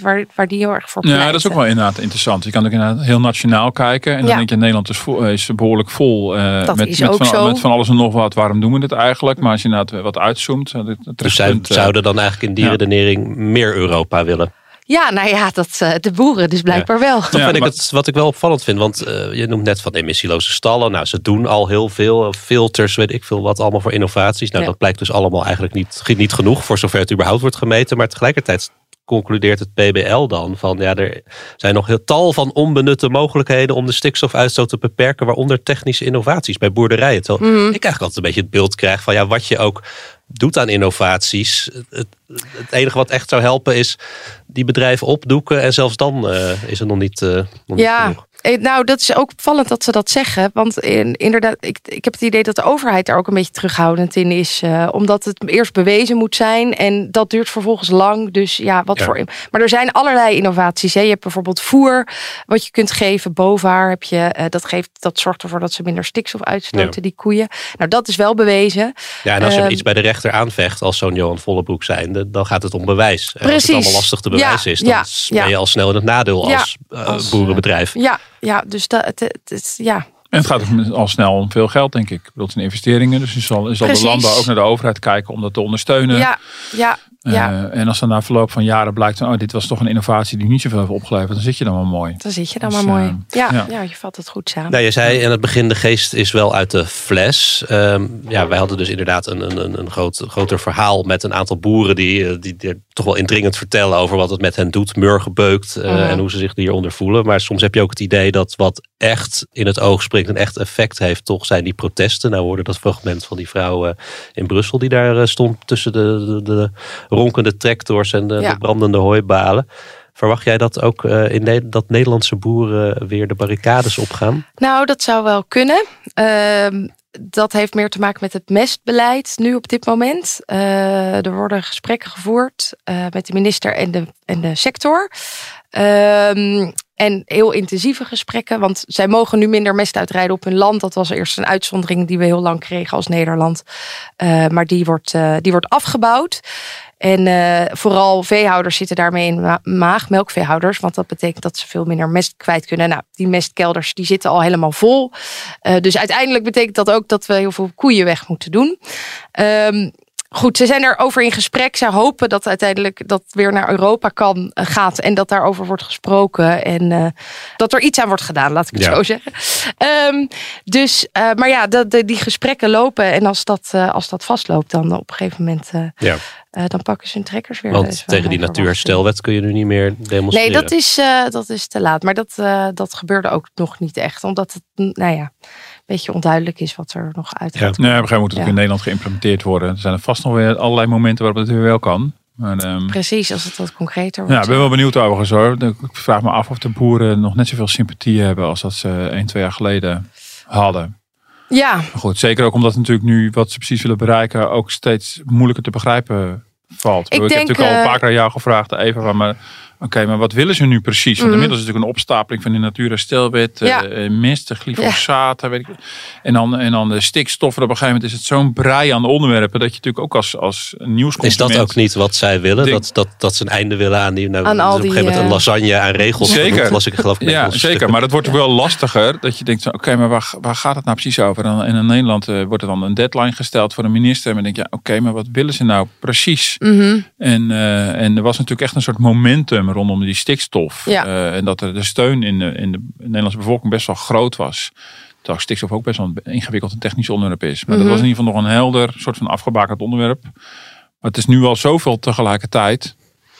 waar, waar die heel erg voor pleiten. Ja, dat is ook wel inderdaad interessant. Je kan ook inderdaad heel nationaal kijken. En dan ja. denk je, Nederland is, vol, is behoorlijk vol. Uh, dat met, is met, ook van, zo. met van alles en nog wat. Waarom doen we dit eigenlijk? Maar als je inderdaad wat uitzoomt. Het, het dus zij punt, zouden dan eigenlijk in die ja. redenering meer Europa willen? Ja, nou ja, dat, uh, de boeren dus blijkbaar ja. wel. Toch ja, vind ik het, wat ik wel opvallend vind. Want uh, je noemt net van emissieloze stallen. Nou, ze doen al heel veel. Filters, weet ik veel wat, allemaal voor innovaties. Nou, ja. dat blijkt dus allemaal eigenlijk niet, niet genoeg. Voor zover het überhaupt wordt gemeten. Maar tegelijkertijd concludeert het P B L dan van ja, er zijn nog heel tal van onbenutte mogelijkheden om de stikstofuitstoot te beperken, waaronder technische innovaties bij boerderijen. Terwijl mm. ik eigenlijk altijd een beetje het beeld krijg van ja, wat je ook doet aan innovaties. Het, het enige wat echt zou helpen is die bedrijven opdoeken en zelfs dan uh, is het nog niet, uh, nog ja. niet genoeg. Nou, dat is ook opvallend dat ze dat zeggen. Want in, inderdaad, ik, ik heb het idee dat de overheid daar ook een beetje terughoudend in is. Uh, omdat het eerst bewezen moet zijn. En dat duurt vervolgens lang. Dus ja, wat ja. voor. Maar er zijn allerlei innovaties. Hè. Je hebt bijvoorbeeld voer, wat je kunt geven. Bovaar heb je. Uh, dat, geeft, dat zorgt ervoor dat ze minder stikstof uitstoten, ja. die koeien. Nou, dat is wel bewezen. Ja, en als je uh, iets bij de rechter aanvecht, als zo'n Johan Vollebroek zijnde, dan gaat het om bewijs. En precies. als het allemaal lastig te bewijzen ja, is, dan ja, ben je ja. al snel in het nadeel ja, als, uh, als boerenbedrijf. Ja. Ja, dus dat, het, het, het, ja. En het gaat al snel om veel geld, denk ik. Dat zijn investeringen. Dus je zal, je zal de landbouw ook naar de overheid kijken om dat te ondersteunen. Ja, ja. Ja. Uh, en als dan na verloop van jaren blijkt, oh, dit was toch een innovatie die niet zoveel heeft opgeleverd, dan zit je dan wel mooi. Dan zit je dan dus, maar mooi. Uh, ja, ja. ja, je vat het goed samen. Nou, je zei in het begin, de geest is wel uit de fles. Um, ja, wij hadden dus inderdaad een, een, een groot, groter verhaal met een aantal boeren die, die, die toch wel indringend vertellen over wat het met hen doet, murgebeukt uh, uh-huh. en hoe ze zich hieronder voelen. Maar soms heb je ook het idee dat wat echt in het oog springt en echt effect heeft, toch zijn die protesten. Nou, we hoorden dat fragment van die vrouw uh, in Brussel die daar uh, stond tussen de, de, de ronkende tractor en de, ja. de brandende hooibalen. Verwacht jij dat ook uh, in ne- dat Nederlandse boeren weer de barricades opgaan? Nou, dat zou wel kunnen. Uh, dat heeft meer te maken met het mestbeleid nu op dit moment. Uh, er worden gesprekken gevoerd uh, met de minister en de, en de sector. Uh, en heel intensieve gesprekken, want zij mogen nu minder mest uitrijden op hun land. Dat was eerst een uitzondering die we heel lang kregen als Nederland. Uh, maar die wordt, uh, die wordt afgebouwd. En uh, vooral veehouders zitten daarmee in ma- maag, melkveehouders. Want dat betekent dat ze veel minder mest kwijt kunnen. Nou, die mestkelders die zitten al helemaal vol. Uh, dus uiteindelijk betekent dat ook dat we heel veel koeien weg moeten doen. Um, Goed, ze zijn erover in gesprek. Ze hopen dat uiteindelijk dat weer naar Europa kan, uh, gaat. En dat daarover wordt gesproken. En uh, dat er iets aan wordt gedaan, laat ik het ja. zo zeggen. Um, dus, uh, maar ja, de, de, die gesprekken lopen. En als dat, uh, als dat vastloopt, dan op een gegeven moment uh, ja. uh, dan pakken ze hun trekkers weer. Want dus tegen die natuurherstelwet kun je nu niet meer demonstreren. Nee, dat is, uh, dat is te laat. Maar dat, uh, dat gebeurde ook nog niet echt. Omdat het, nou ja, een beetje onduidelijk is wat er nog uit gaat. Ja, nee, op een gegeven moment moet het ja. in Nederland geïmplementeerd worden. Er zijn er vast nog weer allerlei momenten waarop het weer wel kan. Maar, um, Precies, als het wat concreter wordt. Ja, ik ben wel benieuwd overigens hoor. Ik vraag me af of de boeren nog net zoveel sympathie hebben als dat ze een, twee jaar geleden hadden. Ja. Maar goed, zeker ook omdat natuurlijk nu wat ze precies willen bereiken ook steeds moeilijker te begrijpen valt. Ik, ik denk, heb natuurlijk uh, al een paar keer aan jou gevraagd, Eva, maar oké, okay, maar wat willen ze nu precies? Want mm-hmm. inmiddels is natuurlijk een opstapeling van de natuurherstelwet, ja. uh, mist, glyfosaat, ja. weet ik. En dan, en dan de stikstoffen. Op een gegeven moment is het zo'n brei aan onderwerpen dat je natuurlijk ook als, als nieuwsconsument... Is dat ook niet wat zij willen? Denk, dat, dat, dat ze een einde willen aan die... Nou, aan al op een gegeven moment een lasagne aan regels. Zeker. Las ik, geloof ik, ja, zeker. Maar dat wordt ja. wel lastiger. Dat je denkt, oké, okay, maar waar, waar gaat het nou precies over? En in Nederland uh, wordt er dan een deadline gesteld voor de minister. En dan denk je, oké, okay, maar wat willen ze nou precies? Mm-hmm. En, uh, en er was natuurlijk echt een soort momentum rondom die stikstof. Ja. Uh, en dat er de steun in de, in de Nederlandse bevolking best wel groot was. Terwijl stikstof ook best wel een ingewikkeld en technisch onderwerp is. Maar mm-hmm. dat was in ieder geval nog een helder, soort van afgebakend onderwerp. Maar het is nu al zoveel tegelijkertijd.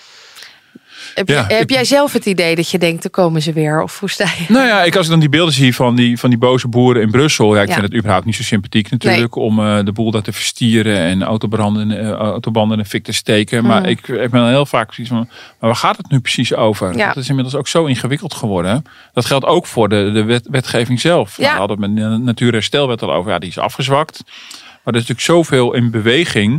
Heb, ja, heb jij zelf het idee dat je denkt, dan komen ze weer? Of hoe sta je? Nou ja, ik, als ik dan die beelden zie van die, van die boze boeren in Brussel. Ja, ik ja. vind het überhaupt niet zo sympathiek natuurlijk. Nee. Om uh, de boel daar te verstieren en autobranden, uh, autobanden in de fik te steken. Hmm. Maar ik, ik ben heel vaak precies van, maar waar gaat het nu precies over? Ja. Dat is inmiddels ook zo ingewikkeld geworden. Dat geldt ook voor de, de wet, wetgeving zelf. Ja. Nou, we hadden het met de natuurherstelwet al over. Ja, die is afgezwakt. Maar er is natuurlijk zoveel in beweging.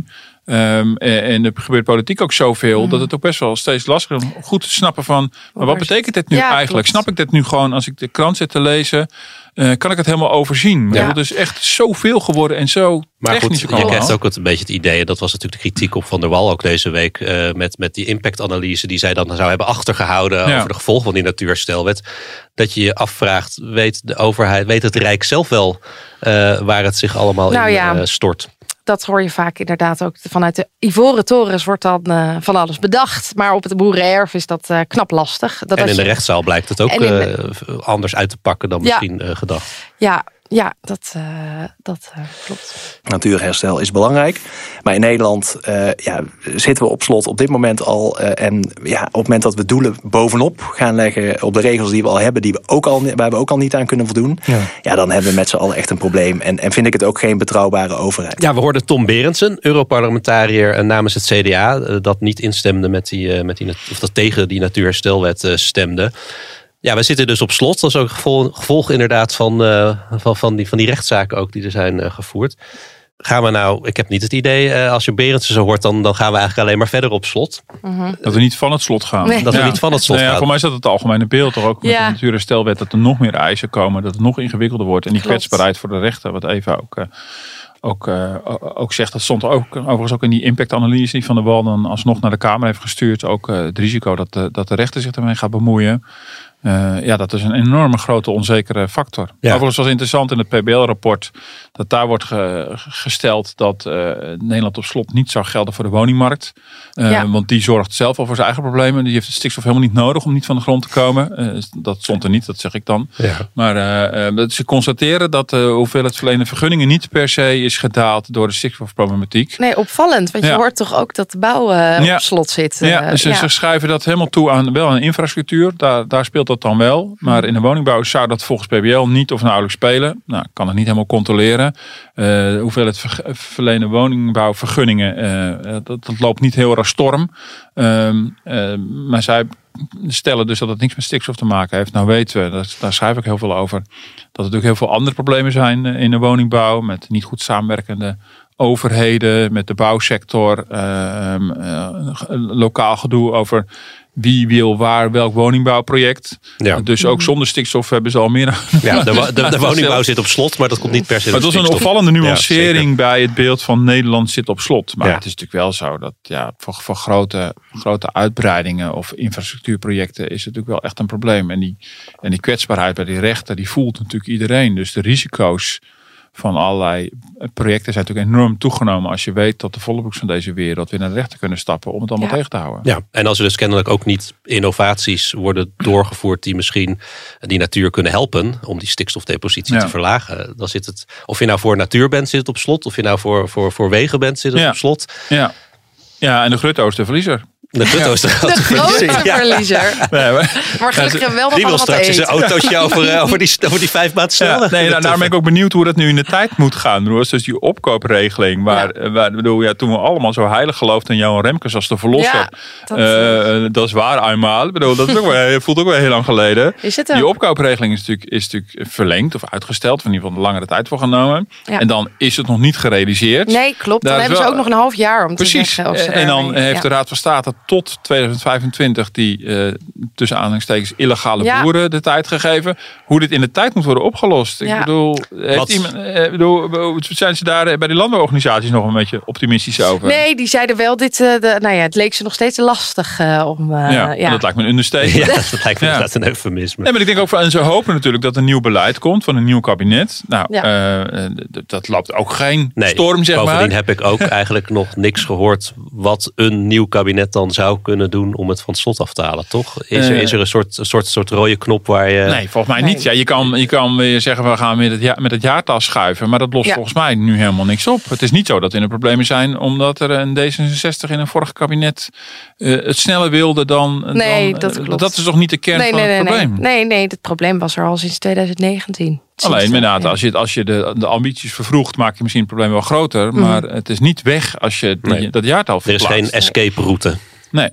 Um, en, en er gebeurt politiek ook zoveel mm. dat het ook best wel steeds lastiger is om goed te snappen van, maar wat betekent dit nu ja, eigenlijk? Klopt. Snap ik dit nu gewoon als ik de krant zit te lezen? Uh, kan ik het helemaal overzien? Ja. Het is echt zoveel geworden en zo maar technisch. Goed, je krijgt ook het, een beetje het idee, dat was natuurlijk de kritiek op Van der Wal ook deze week, uh, met, met die impactanalyse die zij dan zou hebben achtergehouden ja. over de gevolgen van die natuurherstelwet. Dat je je afvraagt, weet de overheid, weet het Rijk zelf wel uh, waar het zich allemaal nou, in ja. uh, stort? Dat hoor je vaak inderdaad ook. Vanuit de Ivoren Torens wordt dan uh, van alles bedacht. Maar op het boerenerf is dat uh, knap lastig. Dat en in de je... rechtszaal blijkt het ook de... uh, anders uit te pakken dan ja. misschien uh, gedacht. Ja, ja dat, uh, dat uh, klopt. Natuurherstel is belangrijk. Maar in Nederland uh, ja, zitten we op slot op dit moment al. Uh, en ja, op het moment dat we doelen bovenop gaan leggen op de regels die we al hebben, die we ook al, waar we ook al niet aan kunnen voldoen. Ja, ja dan hebben we met z'n allen echt een probleem. En, en vind ik het ook geen betrouwbare overheid. Ja, we hoorden Tom Berendsen, Europarlementariër namens het C D A, dat niet instemde met die, met die of dat tegen die natuurherstelwet stemde. Ja, we zitten dus op slot. Dat is ook gevolg, gevolg inderdaad van, uh, van, van, die, van die rechtszaken ook die er zijn uh, gevoerd. Gaan we nou, ik heb niet het idee, uh, als je Berendsen zo hoort, dan, dan gaan we eigenlijk alleen maar verder op slot. Mm-hmm. Dat we niet van het slot gaan. Nee. Dat we ja. niet van het slot nee, gaan. Ja, voor mij is dat het algemene beeld toch ook met ja. de natuurherstelwet, dat er nog meer eisen komen, dat het nog ingewikkelder wordt. En die Klopt. kwetsbaarheid voor de rechter, wat Eva ook... Uh, Ook, uh, ook zegt, dat stond ook overigens ook in die impactanalyse die Van der Wal dan alsnog naar de Kamer heeft gestuurd. Ook uh, het risico dat de, dat de rechter zich ermee gaat bemoeien. Uh, ja, dat is een enorme grote onzekere factor. Ja. Overigens was interessant in het P B L-rapport dat daar wordt ge, gesteld dat uh, Nederland op slot niet zou gelden voor de woningmarkt. Uh, ja. Want die zorgt zelf al voor zijn eigen problemen. Die heeft de stikstof helemaal niet nodig om niet van de grond te komen. Uh, dat stond er niet, dat zeg ik dan. Ja. Maar uh, uh, ze constateren dat de hoeveelheid verlenen vergunningen niet per se is gedaald door de stikstofproblematiek. Nee, opvallend. Want je ja. hoort toch ook dat de bouw uh, ja. op slot zit. Uh, ja, dus ja. ze schrijven dat helemaal toe aan, wel aan infrastructuur. Daar, daar speelt dat dan wel. Maar in de woningbouw zou dat volgens P B L niet of nauwelijks spelen. Nou, ik kan het niet helemaal controleren. Uh, hoeveel het ver, verlenen woningbouwvergunningen, uh, dat, dat loopt niet heel erg storm. Uh, uh, maar zij stellen dus dat het niks met stikstof te maken heeft. Nou weten we, dat, daar schrijf ik heel veel over, dat er natuurlijk heel veel andere problemen zijn in de woningbouw. Met niet goed samenwerkende overheden, met de bouwsector. Uh, uh, lokaal gedoe over wie wil waar welk woningbouwproject. Ja. Dus ook zonder stikstof hebben ze al meer. Ja, de, de, de woningbouw zit op slot, maar dat komt niet per se. Maar het was een opvallende nuancering ja, bij het beeld van Nederland zit op slot. Maar ja. het is natuurlijk wel zo dat ja, voor, voor grote, grote uitbreidingen of infrastructuurprojecten is het natuurlijk wel echt een probleem. En die, en die kwetsbaarheid bij die rechter, die voelt natuurlijk iedereen. Dus de risico's van allerlei projecten zijn natuurlijk enorm toegenomen als je weet dat de Vollebroeks van deze wereld weer naar de rechter kunnen stappen om het allemaal ja. tegen te houden. Ja, en als er dus kennelijk ook niet innovaties worden doorgevoerd die misschien die natuur kunnen helpen om die stikstofdepositie ja. te verlagen, dan zit het, of je nou voor natuur bent, zit het op slot, of je nou voor, voor, voor wegen bent, zit het ja. op slot. Ja. ja, en de Grutto is de verliezer. De Grutto is de grote verliezer. Ja. verliezer. Nee, maar, maar gelukkig wel die wil straks zijn autootje over, over, die, over die vijf maanden sneller. Ja, nee, nou, daarom ben ik ook benieuwd hoe dat nu in de tijd moet gaan. Dus die opkoopregeling. Waar, ja. waar, bedoel, ja, toen we allemaal zo heilig geloofden in Johan Remkes als de verlosser. Ja, dat, uh, dat is waar eenmaal. Bedoel, dat is ook wel, voelt ook wel heel lang geleden. Is het die opkoopregeling is natuurlijk, is natuurlijk verlengd of uitgesteld. Of in ieder geval een langere tijd voor genomen. Ja. En dan is het nog niet gerealiseerd. Nee, klopt. Dan, dan hebben wel, ze ook nog een half jaar om precies. te zeggen. Precies. En dan ja. heeft de Raad van State tot tweeduizend vijfentwintig die uh, tussen aanhalingstekens illegale ja. boeren de tijd gegeven. Hoe dit in de tijd moet worden opgelost. Ja. Ik bedoel, heeft iemand, uh, bedoel, zijn ze daar bij die landbouworganisaties nog een beetje optimistisch over? Nee, die zeiden wel dit. Uh, de, nou ja, het leek ze nog steeds lastig uh, om. Uh, ja, ja. dat lijkt me een understatement. Ja, dat lijkt me inderdaad ja. een eufemisme. Nee, maar ik denk ook, en ze hopen natuurlijk dat er een nieuw beleid komt van een nieuw kabinet. Nou, ja. uh, dat loopt ook geen nee, storm, zeg maar. Bovendien heb ik ook eigenlijk nog niks gehoord wat een nieuw kabinet dan zou kunnen doen om het van het slot af te halen, toch? Is er, is er een soort, een soort, soort rode knop waar je... Nee, volgens mij niet. Ja, je kan, je kan weer zeggen, we gaan met het, ja, met het jaartal schuiven, maar dat lost ja. volgens mij nu helemaal niks op. Het is niet zo dat er in de problemen zijn, omdat er een D zesenzestig in een vorig kabinet uh, het sneller wilde dan... Nee, dan, dat klopt. Dat is toch niet de kern nee, van nee, het nee, probleem? Nee, nee, nee, het probleem was er al sinds twintig negentien. Alleen inderdaad, ja. als je, als je de, de ambities vervroegt, maak je misschien het probleem wel groter. Mm. Maar het is niet weg als je die, nee. dat jaartal verplaatst. Er is geen escape route. Nee.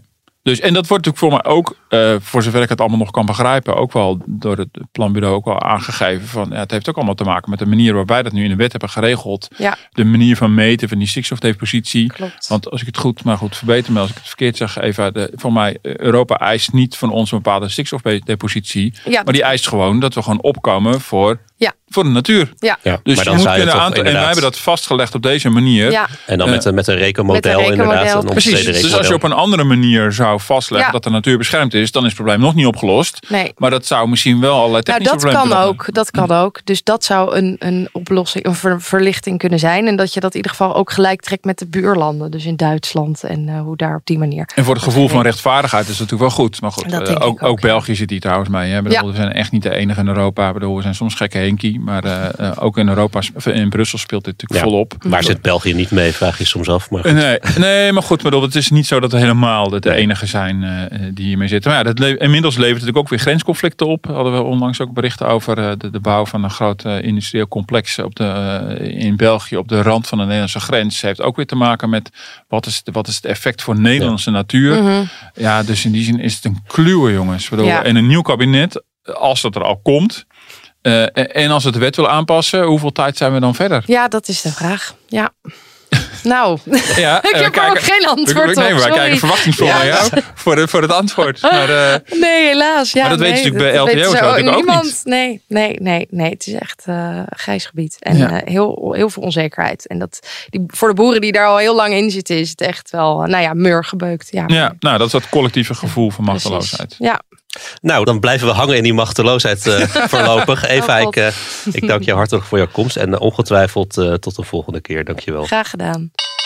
Dus, en dat wordt natuurlijk voor mij ook, uh, voor zover ik het allemaal nog kan begrijpen, ook wel door het planbureau ook wel aangegeven. Van, ja, het heeft ook allemaal te maken met de manier waarop wij dat nu in de wet hebben geregeld. Ja. De manier van meten van die stikstofdepositie. Klopt. Want als ik het goed, maar goed, verbeter me als ik het verkeerd zeg, Eva. De, voor mij, Europa eist niet van ons een bepaalde stikstofdepositie. Ja, maar die eist gewoon dat we gewoon opkomen voor... Ja. Voor de natuur. Ja. Ja, dus je moet kunnen aantonen. En wij hebben dat vastgelegd op deze manier. Ja. En dan met, uh, met een rekenmodel met een inderdaad. Een Precies. Dus als je op een andere manier zou vastleggen ja. dat de natuur beschermd is, dan is het probleem nog niet opgelost. Nee. Maar dat zou misschien wel allerlei technische nou, dat problemen kan ook. Dat kan ook. Dus dat zou een, een oplossing, een ver, verlichting kunnen zijn. En dat je dat in ieder geval ook gelijk trekt met de buurlanden. Dus in Duitsland en uh, hoe daar op die manier. En voor het gevoel van rechtvaardigheid is het natuurlijk wel goed. Maar goed, uh, ook, ook, ook België zit hier trouwens mee. Hè? Bedoel, ja. We zijn echt niet de enige in Europa. Bedoel, we zijn soms gekke Henkie. Maar uh, uh, ook in Europa, in Brussel speelt dit natuurlijk ja, volop. Waar zit België niet mee, vraag je soms af. Maar nee, nee, maar goed, bedoel, het is niet zo dat we helemaal de, de enige zijn uh, die hiermee zitten. Maar ja, dat le- inmiddels levert het natuurlijk ook weer grensconflicten op. Hadden we onlangs ook berichten over uh, de, de bouw van een groot uh, industrieel complex op de, uh, in België op de rand van de Nederlandse grens. Heeft ook weer te maken met wat is, wat is het effect voor Nederlandse ja. natuur. Mm-hmm. Ja, dus in die zin is het een kluwe, jongens. Bedoel, ja. En een nieuw kabinet, als dat er al komt. Uh, en als het de wet wil aanpassen, hoeveel tijd zijn we dan verder? Ja, dat is de vraag. Ja. Nou, ja, ik heb er ook geen antwoord op. Nee, maar wij kijken verwachtingsvol naar jou voor, de, voor het antwoord. Maar, uh, nee, helaas. Ja, maar dat nee, weet je natuurlijk bij L T O zo natuurlijk ook niet. Nee, nee, nee, nee. Het is echt uh, een grijs gebied. En ja. uh, heel, heel veel onzekerheid. En dat, die, voor de boeren die daar al heel lang in zitten, is het echt wel, nou ja, mur gebeukt. Ja, ja, nou, dat is dat collectieve gevoel van machteloosheid. Ja. Nou, dan blijven we hangen in die machteloosheid uh, voorlopig. Eva, oh, ik, uh, ik dank je hartelijk voor jouw komst. En uh, ongetwijfeld uh, tot de volgende keer. Dank je wel. Graag gedaan.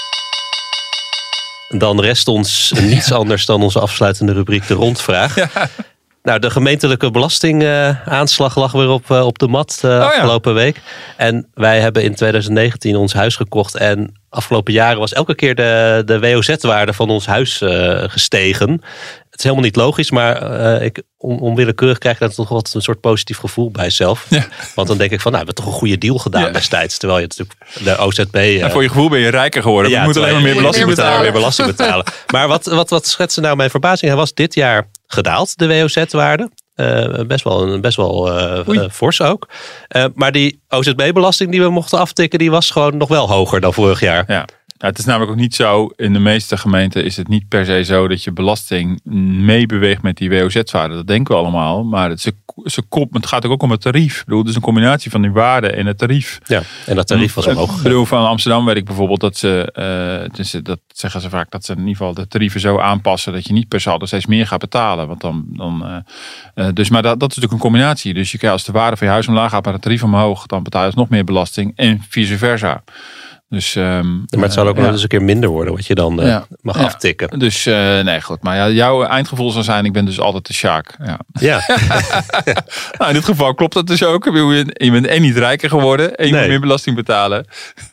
Dan rest ons niets anders dan onze afsluitende rubriek, de rondvraag. Ja. Nou, de gemeentelijke belastingaanslag uh, lag weer op, uh, op de mat uh, oh, ja. afgelopen week. En wij hebben in twintig negentien ons huis gekocht. En afgelopen jaren was elke keer de, de W O Z-waarde van ons huis uh, gestegen. Het is helemaal niet logisch, maar uh, ik, on, onwillekeurig krijg ik daar toch wat een soort positief gevoel bij zelf. Ja. Want dan denk ik van, nou, we hebben toch een goede deal gedaan ja. destijds. Terwijl je natuurlijk de O Z B... Uh, ja, voor je gevoel ben je rijker geworden. Ja, je moet alleen maar meer belasting betalen. Meer belasting betalen. Maar wat, wat, wat schetste nou mijn verbazing? Hij was dit jaar gedaald, de W O Z-waarde. Uh, best wel, best wel uh, uh, fors ook. Uh, maar die O Z B-belasting die we mochten aftikken, die was gewoon nog wel hoger dan vorig jaar. Ja. Nou, het is namelijk ook niet zo, in de meeste gemeenten is het niet per se zo dat je belasting meebeweegt met die W O Z-waarde. Dat denken we allemaal, maar het, is, het gaat ook om het tarief. Ik bedoel, het is een combinatie van die waarde en het tarief. Ja, en dat tarief was omhoog. Ik bedoel, van Amsterdam weet ik bijvoorbeeld dat ze, uh, dus dat zeggen ze vaak, dat ze in ieder geval de tarieven zo aanpassen dat je niet per saldo steeds meer gaat betalen. Want dan, dan, uh, uh, dus, maar dat, dat is natuurlijk een combinatie. Dus je krijgt, als de waarde van je huis omlaag gaat, maar het tarief omhoog, dan betaal je dus nog meer belasting en vice versa. Dus, um, maar het zal ook uh, nog ja. eens een keer minder worden wat je dan uh, ja. mag ja. aftikken. Dus uh, nee, goed. Maar ja, jouw eindgevoel zal zijn, ik ben dus altijd de Sjaak. Ja. ja. Nou, in dit geval klopt dat dus ook. Je bent en niet rijker geworden en je nee. moet meer belasting betalen.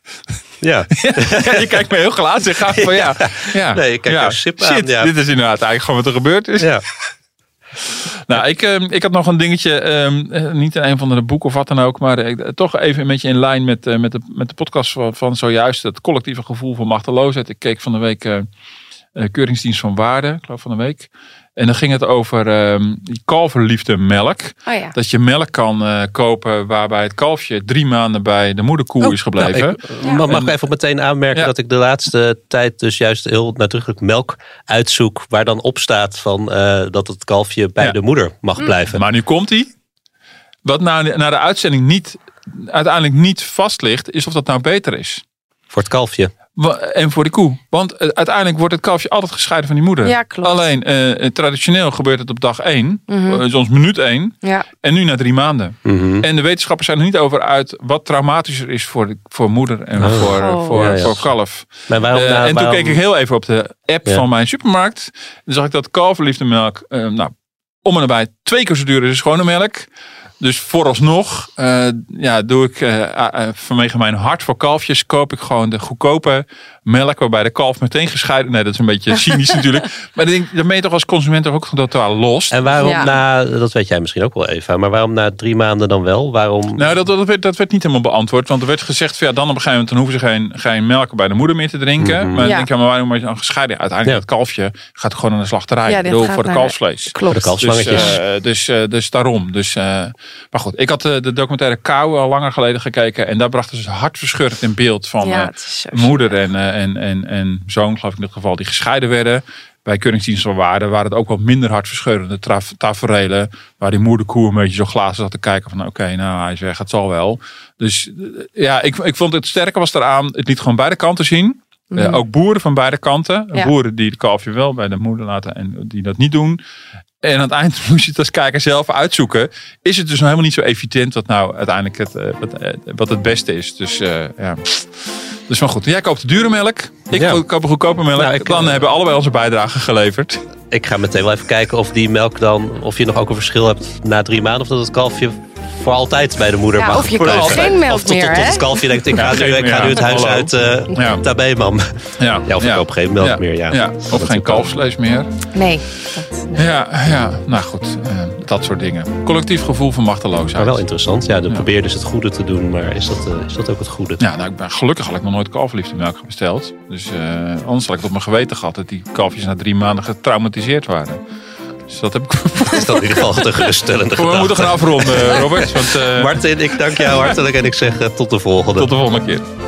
Ja. ja, je kijkt me heel glazig aan van ja. ja. Nee, ik kijk ja. jouw sip aan. Shit, ja. Dit is inderdaad eigenlijk gewoon wat er gebeurd is. Ja. Nou, ik, uh, ik had nog een dingetje, uh, niet in een van de boeken of wat dan ook, maar uh, toch even een beetje in lijn met, uh, met, de, met de podcast van, van zojuist, het collectieve gevoel van machteloosheid. Ik keek van de week uh, uh, Keuringsdienst van Waarde, ik geloof van de week. En dan ging het over um, die kalverliefde melk. Oh ja. Dat je melk kan uh, kopen waarbij het kalfje drie maanden bij de moederkoe oh, is gebleven. Nou, ik, ja. Mag ik even meteen aanmerken ja. dat ik de laatste tijd dus juist heel nadrukkelijk melk uitzoek waar dan op staat van uh, dat het kalfje bij ja. de moeder mag mm. blijven. Maar nu komt hij. Wat nou na de uitzending niet, uiteindelijk niet vast ligt, is of dat nou beter is. Voor het kalfje. En voor de koe. Want uiteindelijk wordt het kalfje altijd gescheiden van die moeder. Ja, klopt. Alleen uh, traditioneel gebeurt het op dag één. Mm-hmm. Uh, soms minuut één. Ja. En nu na drie maanden. Mm-hmm. En de wetenschappers zijn er niet over uit wat traumatischer is voor, de, voor moeder en oh. voor, oh. voor, ja, ja. voor kalf. Maar waarom, uh, nou, en waarom... toen keek ik heel even op de app ja. van mijn supermarkt. Dan zag ik dat kalverliefde melk, uh, nou, om en nabij twee keer zo duur is als schone melk. Dus vooralsnog uh, ja, doe ik uh, uh, vanwege mijn hart voor kalfjes koop ik gewoon de goedkope melk waarbij de kalf meteen gescheiden. Nee, dat is een beetje cynisch natuurlijk. Maar dan, denk, dan ben je toch als consument ook totaal los. En waarom ja. na, dat weet jij misschien ook wel Eva, maar waarom na drie maanden dan wel? Waarom? Nou, dat, dat, werd, dat werd niet helemaal beantwoord. Want er werd gezegd, van, ja, dan op een gegeven moment dan hoeven ze geen, geen melk bij de moeder meer te drinken. Mm-hmm. Maar dan ja. denk je, maar waarom is het dan gescheiden? Uiteindelijk ja. het kalfje gaat gewoon naar de slachterij. Ja, bedoel, voor de kalfsvlees. Klopt. Voor de kalfslangetjes. Dus, uh, dus, uh, dus daarom. Dus, uh, maar goed, ik had uh, de documentaire Kou al langer geleden gekeken. En daar brachten ze hartverscheurend in beeld van ja, uh, moeder en, uh, en, en, en zoon, geloof ik in dit geval, die gescheiden werden. Bij Keuringsdienst van Waarde waren het ook wat minder hartverscheurende traf, taferelen. Waar die moederkoe een beetje zo glazen zat te kijken van oké, okay, nou hij is weg, het zal wel. Dus ja, ik, ik vond het sterke was eraan het liet gewoon beide kanten zien. Mm. Uh, ook boeren van beide kanten. Ja. Boeren die de kalfje wel bij de moeder laten en die dat niet doen. En aan het eind moest je het als kijker zelf uitzoeken. Is het dus nou helemaal niet zo evident wat nou uiteindelijk het, uh, wat, uh, wat het beste is. Dus uh, ja... Dus maar goed, jij koopt de dure melk. Ik ja. koop een goedkope melk. Nou, ik, Dan uh, hebben allebei onze bijdrage geleverd. Ik ga meteen wel even kijken of die melk dan... of je nog ook een verschil hebt na drie maanden... of dat het kalfje voor altijd bij de moeder ja, mag. Of je koopt geen melk of tot, meer, tot, tot het kalfje denkt, ik ga, ja, nu, ik ga nu het huis Hallo. uit uh, ja. tabé, mam. Ja. ja, of ik ja. koop geen melk ja. meer. Ja. Ja. Of dat geen kalfsvlees meer. Nee. Dat, nee. Ja, ja, nou goed. Uh, dat soort dingen. Collectief gevoel van machteloosheid. Maar wel interessant. Ja, dan ja. probeer je dus het goede te doen. Maar is dat, uh, is dat ook het goede? Ja, nou, ik ben, gelukkig had ik nog nooit kalfliefdemelk besteld. Dus uh, anders had ik het op mijn geweten gehad... dat die kalfjes na drie maanden getraumatiseerd waren. Dus dat heb ik... Is dat in ieder geval een geruststellende gedachte. We moeten gaan afronden, Robert. Want, uh... Martin, ik dank jou hartelijk en ik zeg uh, tot de volgende. Tot de volgende keer.